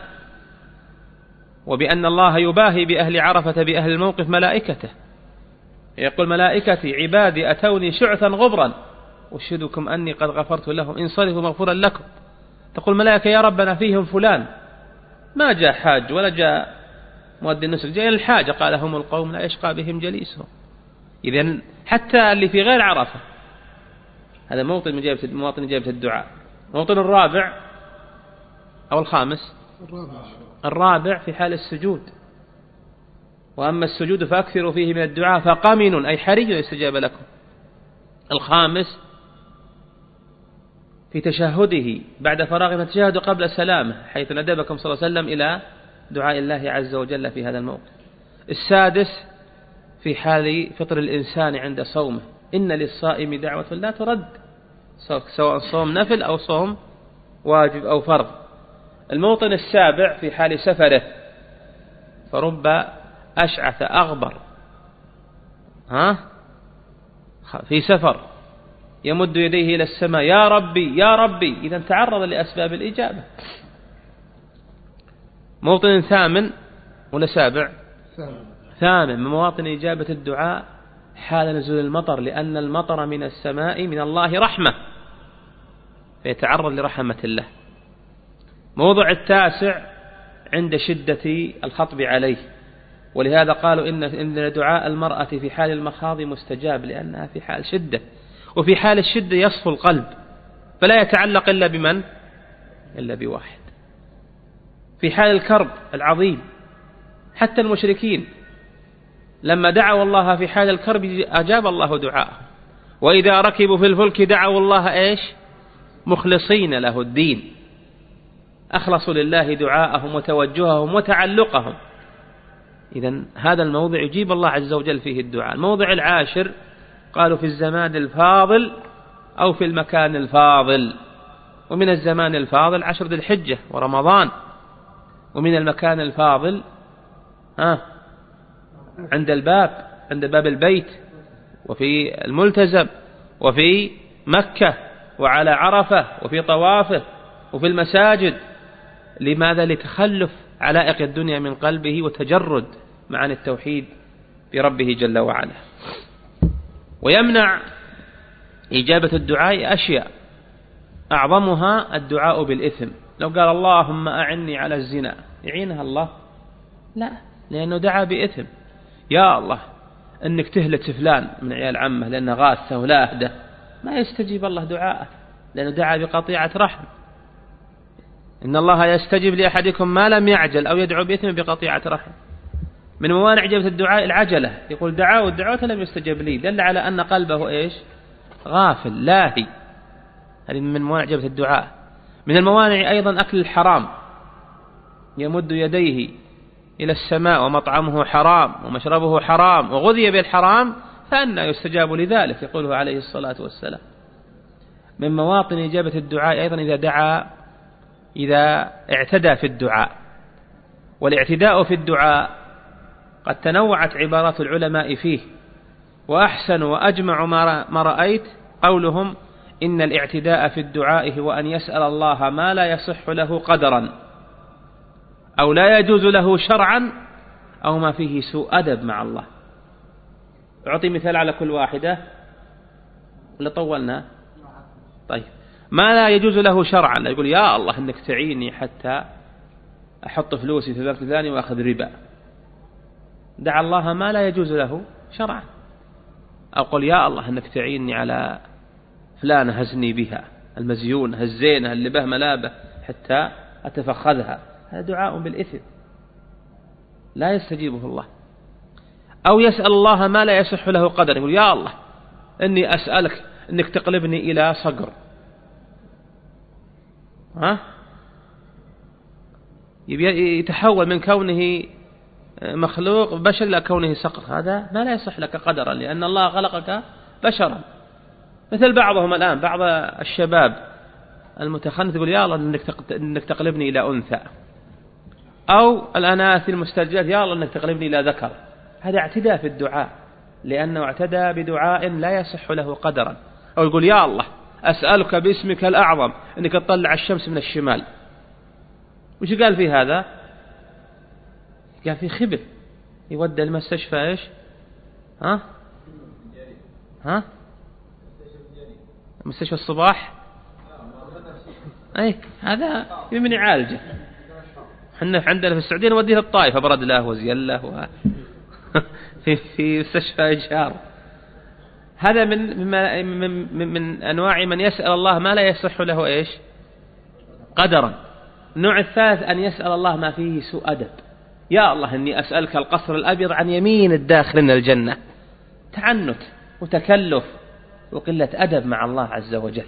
وبأن الله يباهي بأهل عرفة بأهل الموقف ملائكته، يقول: ملائكتي عبادي أتوني شعثا غبرا أشهدكم أني قد غفرت لهم انصرفوا مغفورا لكم. تقول ملائكة: يا ربنا فيهم فلان ما جاء حاج ولا جاء مؤدي النسك، جاء الحاجة، قال هم القوم لا يشقى بهم جليسهم. إذن حتى اللي في غير عرفة هذا موطن إجابة مواطن إجابة الدعاء. الموطن الرابع أو الخامس؟ الرابع. الرابع في حال السجود. وأما السجود فأكثروا فيه من الدعاء فقمن أي حري يستجاب لكم. الخامس في تشهده بعد فراغ من التشهد قبل سلامه، حيث ندبكم صلى الله عليه وسلم إلى دعاء الله عز وجل في هذا الموقف. السادس في حال فطر الإنسان عند صومه، إن للصائم دعوة لا ترد، سواء صوم نفل أو صوم واجب أو فرض. الموطن السابع في حال سفره، فرب أشعث أغبر ها في سفر يمد يديه إلى السماء يا ربي يا ربي، إذا تعرض لأسباب الإجابة. موطن ثامن ولا سابع؟ ثامن. ثامن من مواطن إجابة الدعاء حال نزول المطر، لأن المطر من السماء من الله رحمة فيتعرض لرحمة الله. موضع التاسع عند شدة الخطب عليه، ولهذا قالوا إن إن دعاء المرأة في حال المخاض مستجاب لأنها في حال شدة، وفي حال الشدة يصفو القلب فلا يتعلق إلا بمن؟ إلا بواحد. في حال الكرب العظيم حتى المشركين لما دعوا الله في حال الكرب أجاب الله دعاءهم، وإذا ركبوا في الفلك دعوا الله إيش؟ مخلصين له الدين، أخلصوا لله دعاءهم وتوجههم وتعلقهم. إذن هذا الموضع يجيب الله عز وجل فيه الدعاء. الموضع العاشر قالوا في الزمان الفاضل أو في المكان الفاضل، ومن الزمان الفاضل عشر ذي الحجة ورمضان، ومن المكان الفاضل آه عند الباب، عند باب البيت، وفي الملتزم، وفي مكة، وعلى عرفة، وفي طوافه، وفي المساجد. لماذا؟ لتخلف علائق الدنيا من قلبه وتجرد معاني التوحيد بربه جل وعلا. ويمنع إجابة الدعاء أشياء أعظمها الدعاء بالإثم. لو قال اللهم أعني على الزنا يعينها الله؟ لا، لأنه دعا بإثم. يا الله أنك تهلك فلان من عيال عمه لأنه غاثه ولا أهده، ما يستجيب الله دعاءه لأنه دعا بقطيعة رحم. إن الله يستجيب لأحدكم ما لم يعجل أو يدعو بإثم بقطيعة رحم. من موانع إجابة الدعاء العجلة، يقول دعاء والدعوة لم يستجب لي، دل على أن قلبه إيش؟ غافل لاهي. هذه من موانع إجابة الدعاء. من الموانع أيضا أكل الحرام، يمد يديه إلى السماء ومطعمه حرام ومشربه حرام وغذي بالحرام، فأنى يستجاب لذلك؟ يقوله عليه الصلاة والسلام. من مواطن إجابة الدعاء أيضا إذا دعا إذا اعتدى في الدعاء. والاعتداء في الدعاء قد تنوعت عبارات العلماء فيه، وأحسن وأجمع ما رأيت قولهم إن الاعتداء في الدعاء هو أن يسأل الله ما لا يصح له قدرا أو لا يجوز له شرعا أو ما فيه سوء أدب مع الله. أعطي مثال على كل واحدة ولا طولنا؟ طيب، ما لا يجوز له شرعا، لا يقول يا الله إنك تعيني حتى أحط فلوسي في بنك ثاني وأخذ ربا، دعا الله ما لا يجوز له شرعا. أو قل يا الله إنك تعيني على فلان هزني بها، المزيونة الزينة اللي به ملابه حتى أتفخذها، هذا دعاء بالإثم لا يستجيبه الله. أو يسأل الله ما لا يصح له قدر، يقول يا الله إني أسألك إنك تقلبني إلى صقر، ها يتحول من كونه مخلوق بشر إلى كونه صقر، هذا ما لا يصح لك قدرا لأن الله خلقك بشرا. مثل بعضهم الآن بعض الشباب المتخنث يقول يا الله إنك تقلبني إلى أنثى، أو الأناث المسترجلات يا الله إنك تقلبني إلى ذكر. هذا اعتداء في الدعاء لأنه اعتدى بدعاء لا يصح له قدرا. أو يقول يا الله أسألك باسمك الأعظم إنك تطلع الشمس من الشمال. وش قال في هذا؟ قال في خبث، يودى المستشفى إيش؟ ها ها مستشفى الصباح، أي هذا من يعالجه. احنا عندنا في السعودية نوديه الطائف أبرد له وزين له و... في في مستشفى إجهار. هذا من من من, من أنواع من يسأل الله ما لا يصح له إيش قدرا. النوع الثالث أن يسأل الله ما فيه سوء أدب. يا الله إني أسألك القصر الأبيض عن يمين الداخل من الجنة. تعنت وتكلف وقلة أدب مع الله عز وجل.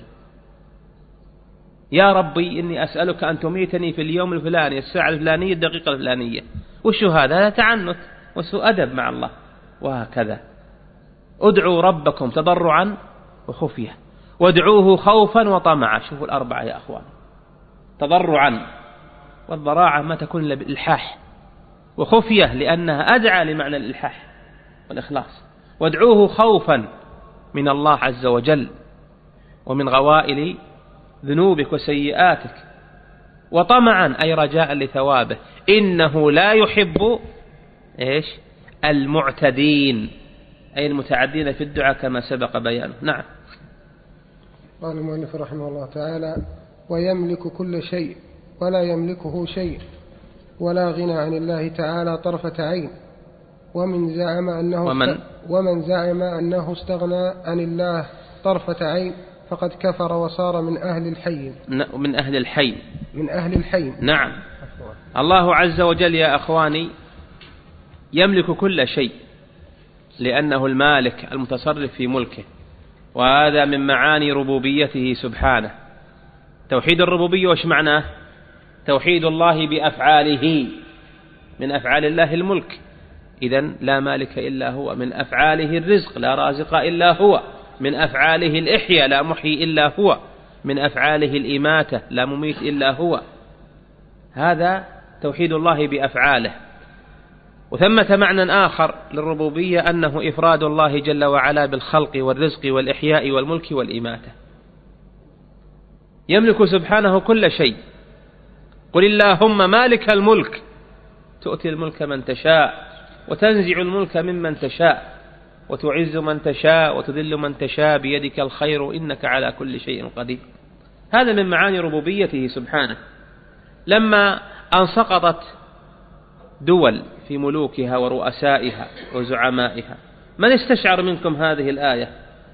يا ربي إني أسألك أن تميتني في اليوم الفلاني الساعة الفلانية الدقيقة الفلانية. وشو هذا؟ هذا تعنت وسوء أدب مع الله. وهكذا ادعوا ربكم تضرعا وخفية وادعوه خوفا وطمعا. شوفوا الأربعة يا أخوان. تضرعا والضراعة ما تكون إلا بالإلحاح، وخفية لأنها أدعى لمعنى الإلحاح والإخلاص. وادعوه خوفا من الله عز وجل ومن غوائل ذنوبك وسيئاتك، وطمعا أي رجاء لثوابه، إنه لا يحب إيش المعتدين أي المتعدين في الدعاء كما سبق بيانه. نعم. قال المؤلف رحمه الله تعالى: ويملك كل شيء ولا يملكه شيء ولا غنى عن الله تعالى طرفة عين. ومن زعم أنه ومن, ومن زعم أنه استغنى عن الله طرفة عين فقد كفر وصار من أهل الحي. من أهل الحي من أهل الحي. نعم. الله عز وجل يا أخواني يملك كل شيء لأنه المالك المتصرف في ملكه، وهذا من معاني ربوبيته سبحانه. توحيد الربوبية وش معناه؟ توحيد الله بأفعاله. من أفعال الله الملك، إذن لا مالك إلا هو. من أفعاله الرزق، لا رازق إلا هو. من أفعاله الإحياء، لا محيي إلا هو. من أفعاله الإماتة، لا مميت إلا هو. هذا توحيد الله بأفعاله. وثمة معنى آخر للربوبية أنه إفراد الله جل وعلا بالخلق والرزق والإحياء والملك والإماتة. يملك سبحانه كل شيء. قل اللهم مالك الملك تؤتي الملك من تشاء وتنزع الملك ممن تشاء وتعز من تشاء وتذل من تشاء بيدك الخير إنك على كل شيء قدير. هذا من معاني ربوبيته سبحانه. لما أن سقطت دول في ملوكها ورؤسائها وزعمائها، من استشعر منكم هذه الآية؟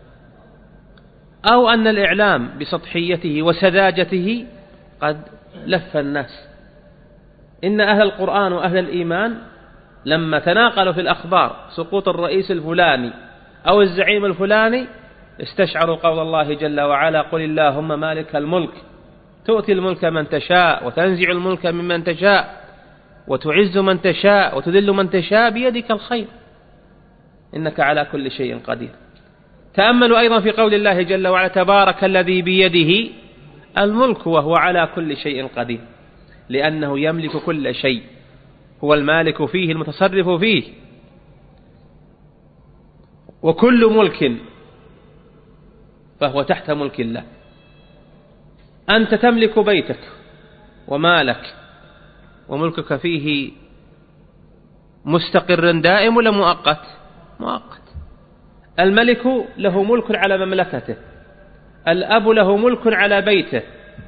أو أن الإعلام بسطحيته وسذاجته قد لف الناس. إن أهل القرآن وأهل الإيمان لما تناقلوا في الأخبار سقوط الرئيس الفلاني أو الزعيم الفلاني استشعروا قول الله جل وعلا: قل اللهم مالك الملك تؤتي الملك من تشاء وتنزع الملك ممن تشاء وتعز من تشاء وتذل من تشاء بيدك الخير إنك على كل شيء قدير. تأملوا أيضا في قول الله جل وعلا: تبارك الذي بيده الملك وهو على كل شيء قدير، لأنه يملك كل شيء، هو المالك فيه المتصرف فيه. وكل ملك فهو تحت ملك الله. أنت تملك بيتك ومالك وملكك فيه مستقر دائم ولا مؤقت؟ مؤقت. الملك له ملك على مملكته، الأب له ملك على بيته،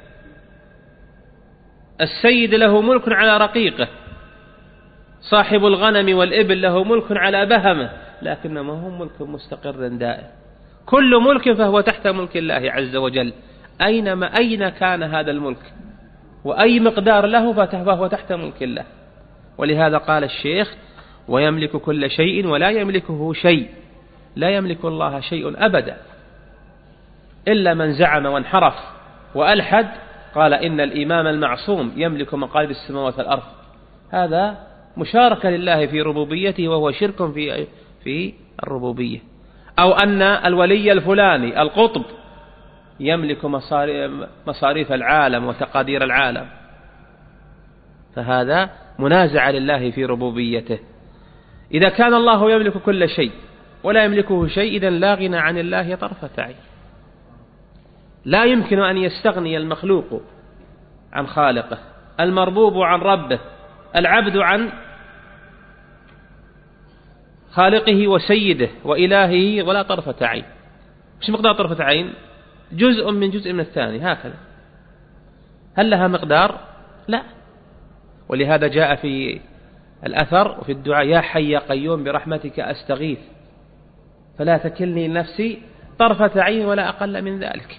السيد له ملك على رقيقه، صاحب الغنم والإبل له ملك على بهمه، لكنما هو ملك مستقر دائم. كل ملك فهو تحت ملك الله عز وجل، أينما أين كان هذا الملك وأي مقدار له فهو تحت ملك الله. ولهذا قال الشيخ: ويملك كل شيء ولا يملكه شيء. لا يملك الله شيء أبدا إلا من زعم وانحرف وألحد قال إن الإمام المعصوم يملك مقاليد السماوات والأرض. هذا مشاركة لله في ربوبيته وهو شرك في في الربوبية. أو أن الولي الفلاني القطب يملك مصاريف العالم وتقادير العالم، فهذا منازع لله في ربوبيته. إذا كان الله يملك كل شيء ولا يملكه شيء، إذن لا غنى عن الله طرفة عين. لا يمكن أن يستغني المخلوق عن خالقه، المربوب عن ربه، العبد عن خالقه وسيده وإلهه، ولا طرفة عين. مش مقدار طرفة عين؟ جزء من جزء من الثاني، هكذا. هل لها مقدار؟ لا. ولهذا جاء في الأثر وفي الدعاء: يا حي يا قيوم برحمتك أستغيث فلا تكلني لنفسي طرفة عين ولا أقل من ذلك،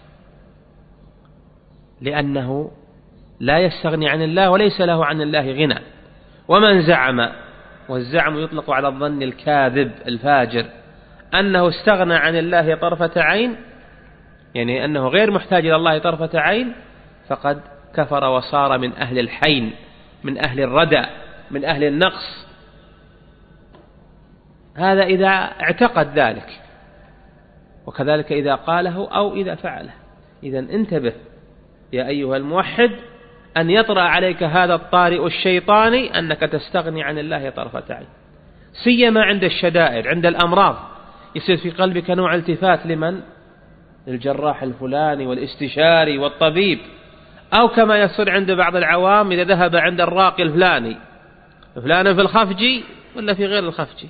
لأنه لا يستغني عن الله وليس له عن الله غنى. ومن زعم، والزعم يطلق على الظن الكاذب الفاجر، أنه استغنى عن الله طرفة عين، يعني أنه غير محتاج إلى الله طرفة عين، فقد كفر وصار من أهل الحين، من أهل الردى، من أهل النقص. هذا إذا اعتقد ذلك، وكذلك إذا قاله أو إذا فعله. إذن انتبه يا أيها الموحد أن يطرأ عليك هذا الطارئ الشيطاني أنك تستغني عن الله طرفة عين، سيما عند الشدائد، عند الأمراض، يصير في قلبك نوع التفات لمن؟ الجراح الفلاني والاستشاري والطبيب، أو كما يصير عند بعض العوام إذا ذهب عند الراقي الفلاني، فلان في الخفجي ولا في غير الخفجي،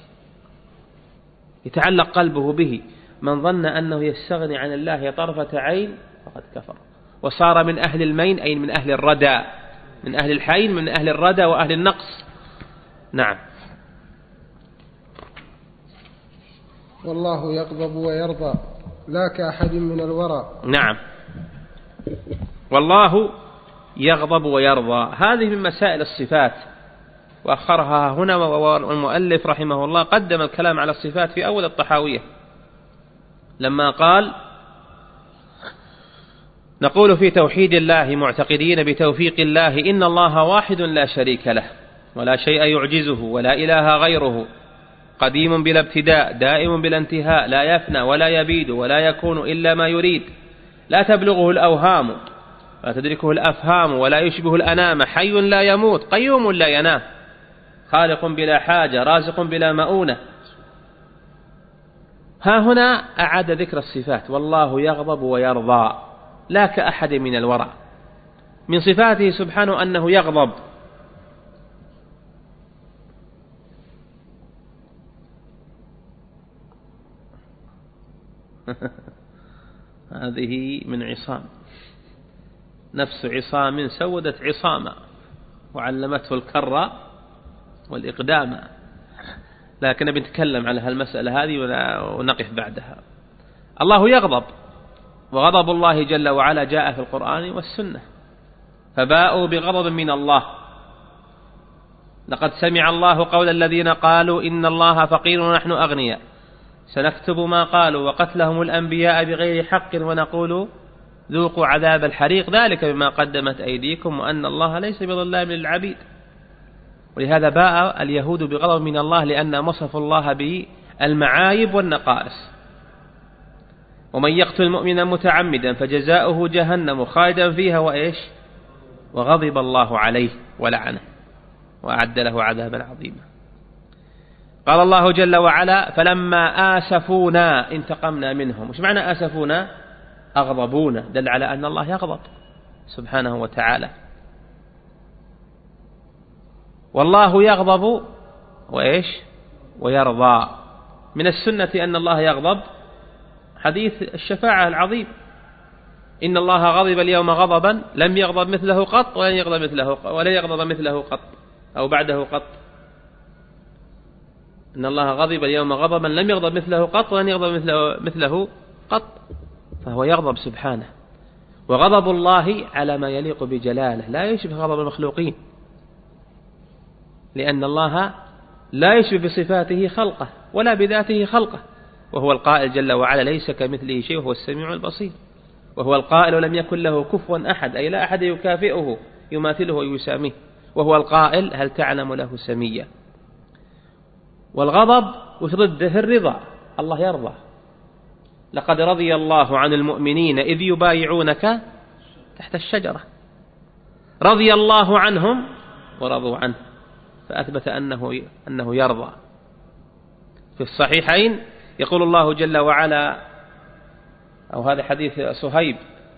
يتعلق قلبه به. من ظن أنه يستغني عن الله طرفة عين فقد كفر وصار من أهل المين، أي من أهل الردى، من أهل الحين، من أهل الردى وأهل النقص. نعم. والله يغضب ويرضى لا كأحد من الورى. نعم، والله يغضب ويرضى، هذه من مسائل الصفات، وأخرها هنا، والمؤلف رحمه الله قدم الكلام على الصفات في أول الطحاوية لما قال: نقول في توحيد الله معتقدين بتوفيق الله إن الله واحد لا شريك له ولا شيء يعجزه ولا إله غيره، قديم بلا ابتداء دائم بلا انتهاء، لا يفنى ولا يبيد ولا يكون إلا ما يريد، لا تبلغه الأوهام ولا تدركه الأفهام ولا يشبه الأنام، حي لا يموت قيوم لا ينام، خالق بلا حاجة رازق بلا مؤونة. ها هنا أعاد ذكر الصفات: والله يغضب ويرضى لا كأحد من الورى. من صفاته سبحانه أنه يغضب، هذه من عصام، نفس عصام سودت عصاما وعلمته الكرة والإقدام، لكن بنتكلم على هالمسألة هذه ونقف بعدها. الله يغضب، وغضب الله جل وعلا جاء في القرآن والسنة، فباءوا بغضب من الله. لقد سمع الله قول الذين قالوا إن الله فقير ونحن أغنياء سنكتب ما قالوا وقتلهم الأنبياء بغير حق ونقول ذوقوا عذاب الحريق ذلك بما قدمت أيديكم وأن الله ليس بظلام للعبيد. ولهذا باء اليهود بغضب من الله لأن وصفوا الله بالمعايب والنقائص. ومن يقتل مؤمنا متعمدا فجزاؤه جهنم خالدا فيها وإيش وغضب الله عليه ولعنه وأعد له عذابا عظيما. قال الله جل وعلا: فلما آسفونا انتقمنا منهم. وش معنى آسفونا؟ أغضبونا، دل على أن الله يغضب سبحانه وتعالى. والله يغضب وإيش ويرضى. من السنة أن الله يغضب، حديث الشفاعة العظيم: إن الله غضب اليوم غضبا لم يغضب مثله قط ولن يغضب مثله ولا يغضب مثله قط أو بعده قط. إن الله غضب اليوم غضبا لم يغضب مثله قط ولن يغضب مثله, مثله قط، فهو يغضب سبحانه. وغضب الله على ما يليق بجلاله، لا يشبه غضب المخلوقين، لأن الله لا يشبه بصفاته خلقه ولا بذاته خلقه، وهو القائل جل وعلا: ليس كمثله شيء وهو السميع البصير. وهو القائل: ولم يكن له كفوا أحد، أي لا أحد يكافئه يماثله ويساميه. وهو القائل: هل تعلم له سميا. والغضب وضده الرضا، الله يرضى. لقد رضي الله عن المؤمنين إذ يبايعونك تحت الشجرة، رضي الله عنهم ورضوا عنه، فأثبت أنه, أنه يرضى. في الصحيحين يقول الله جل وعلا، أو هذا حديث صهيب،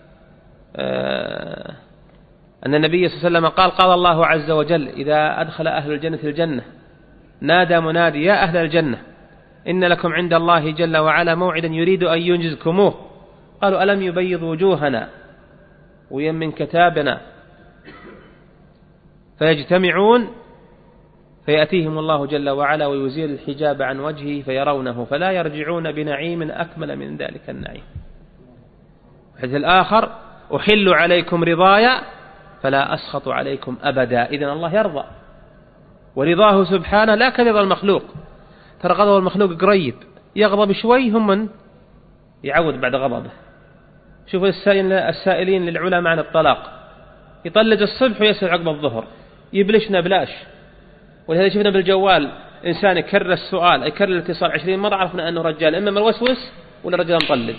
أن النبي صلى الله عليه وسلم قال: قال الله عز وجل: إذا أدخل أهل الجنة الجنة نادى منادي: يا أهل الجنة إن لكم عند الله جل وعلا موعدا يريد أن ينجزكموه. قالوا: ألم يبيض وجوهنا ويمن كتابنا فيجتمعون فيأتيهم الله جل وعلا ويزيل الحجاب عن وجهه فيرونه فلا يرجعون بنعيم أكمل من ذلك النعيم. الحديث الآخر أحل عليكم رضايا فلا أسخط عليكم أبدا. إذن الله يرضى، ورضاه سبحانه لا كرضا المخلوق. ترى غضب المخلوق قريب، يغضب شوي هم من يعود بعد غضبه. شوفوا السائلين للعلماء عن الطلاق، يطلق الصبح ويسأل عقب الظهر، يبلشنا بلاش. ولهذا شفنا بالجوال إنسان يكرر السؤال يكرر الاتصال عشرين مرة، عرفنا أنه رجال إما مروسوس ولا رجال مطلق.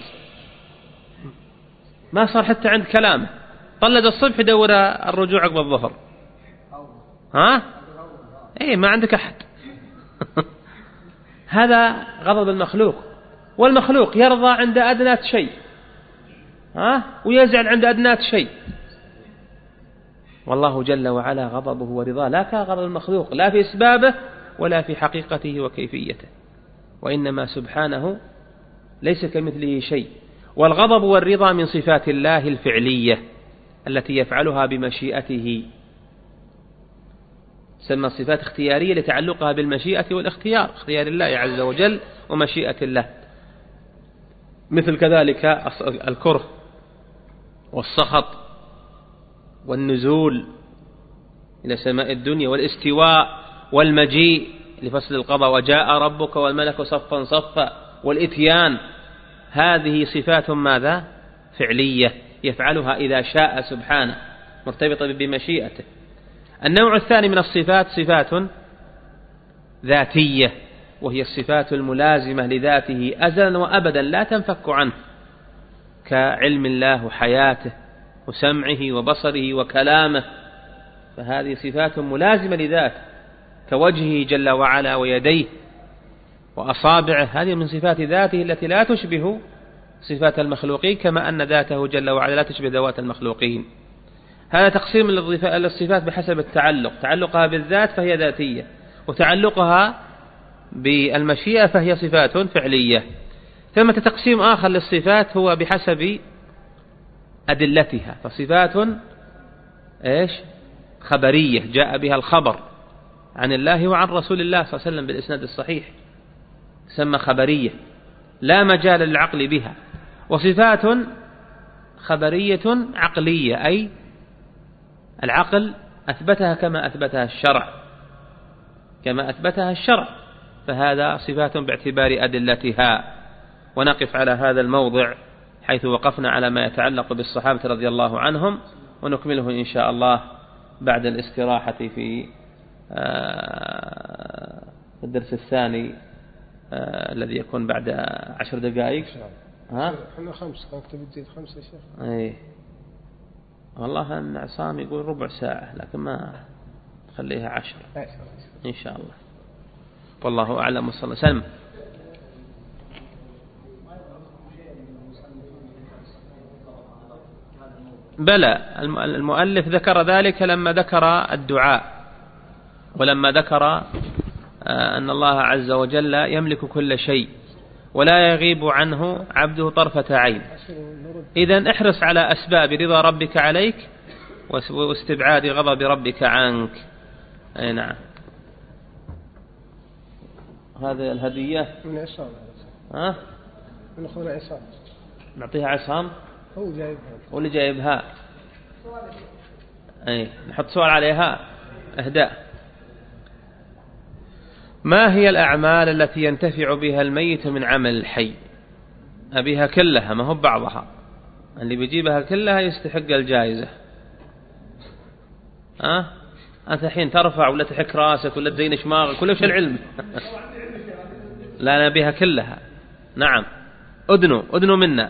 ما صار حتى عند كلامه، طلق الصبح يدور الرجوع عقب الظهر. ها؟ إيه ما عندك أحد. هذا غضب المخلوق. والمخلوق يرضى عند أدنى شيء، ها؟ ويزعل عند أدنى شيء. والله جل وعلا غضبه ورضاه لا كغضب المخلوق، لا في أسبابه ولا في حقيقته وكيفيته، وإنما سبحانه ليس كمثله شيء. والغضب والرضا من صفات الله الفعلية التي يفعلها بمشيئته، تسمى صفات اختيارية لتعلقها بالمشيئة والاختيار، اختيار الله عز وجل ومشيئة الله. مثل كذلك الكره والسخط والنزول إلى سماء الدنيا والاستواء والمجيء لفصل القضاء وجاء ربك والملك صفا صفا والإتيان. هذه صفات ماذا؟ فعلية يفعلها إذا شاء سبحانه، مرتبطة بمشيئته. النوع الثاني من الصفات صفات ذاتية، وهي الصفات الملازمة لذاته أزلا وأبدا لا تنفك عنه، كعلم الله وحياته وسمعه وبصره وكلامه، فهذه صفات ملازمة لذاته، كوجهه جل وعلا ويديه وأصابعه، هذه من صفات ذاته التي لا تشبه صفات المخلوقين، كما أن ذاته جل وعلا لا تشبه ذوات المخلوقين. هذا تقسيم للصفات بحسب التعلق، تعلقها بالذات فهي ذاتية، وتعلقها بالمشيئة فهي صفات فعلية. ثم تقسيم آخر للصفات هو بحسب أدلتها، فصفات إيش؟ خبرية جاء بها الخبر عن الله وعن رسول الله صلى الله عليه وسلم بالإسناد الصحيح، تسمى خبرية لا مجال للعقل بها. وصفات خبرية عقلية، أي العقل أثبتها كما أثبتها الشرع، كما أثبتها الشرع، فهذا صفات باعتبار أدلتها. ونقف على هذا الموضع حيث وقفنا على ما يتعلق بالصحابة رضي الله عنهم، ونكمله إن شاء الله بعد الاستراحة في الدرس الثاني الذي يكون بعد عشر دقائق. ها؟ احنا خمس، كنت بتزيد خمسة شيخ. اي والله ان عصام يقول ربع ساعة، لكن ما خليها عشر ان شاء الله. والله اعلم. وصلى سلم. بلى المؤلف ذكر ذلك لما ذكر الدعاء، ولما ذكر أن الله عز وجل يملك كل شيء ولا يغيب عنه عبده طرفة عين. إذن احرص على أسباب رضا ربك عليك واستبعاد غضب ربك عنك. أي نعم. هذه الهدية من عصام. ها؟ من أخونا عصام. نعطيها عصام. هو جايبها. هو اللي جايبها. أي نحط سؤال عليها. إهداء. ما هي الأعمال التي ينتفع بها الميت من عمل الحي؟ أبيها كلها، ما هو بعضها. اللي بيجيبها كلها يستحق الجائزة. أه؟ أنت حين ترفع ولا تحك راسك ولا تزين شماغك ولا وش العلم؟ لا أنا بها كلها. نعم. أدنوا أدنوا منا.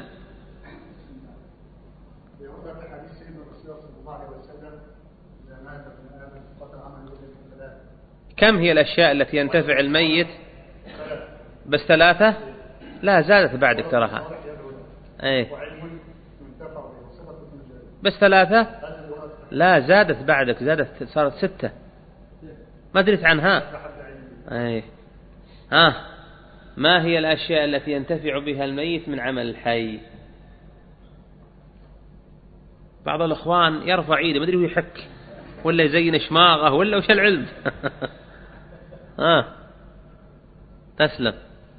كم هي الأشياء التي ينتفع الميت؟ بس ثلاثة؟ لا زادت بعدك تراها. ايه بس ثلاثة؟ لا زادت بعدك، زادت صارت ستة. ما دريت عنها. ايه ها. ما هي الأشياء التي ينتفع بها الميت من عمل الحي؟ بعض الأخوان يرفع ايده ما ادري هو يحك ولا يزين شماغه ولا وش العلم؟ آه تسلم.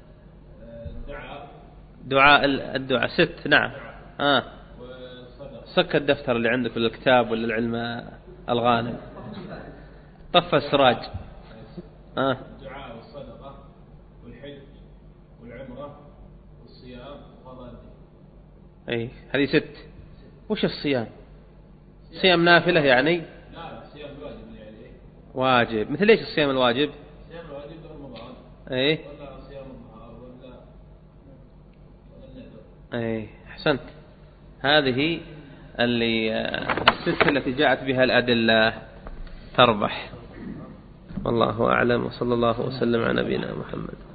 دعاء الدعاء ست. نعم. آه سك الدفتر اللي عندك ولا الكتاب ولا العلم الغانم. طفى السراج. آه الدعاء والصدقة والحج والعمرة والصيام وقضاء الدين. أي هذه ست. وش الصيام؟ صيام نافلة يعني؟ لا صيام الواجب يعني. واجب. مثل ايش الصيام الواجب؟ صيام الواجب رمضان. اي ولا صيام النهار ولا ولا اي احسنت. هذه اللي الست التي جاءت بها الأدلة تربح. والله أعلم، وصلى الله وسلم على نبينا محمد.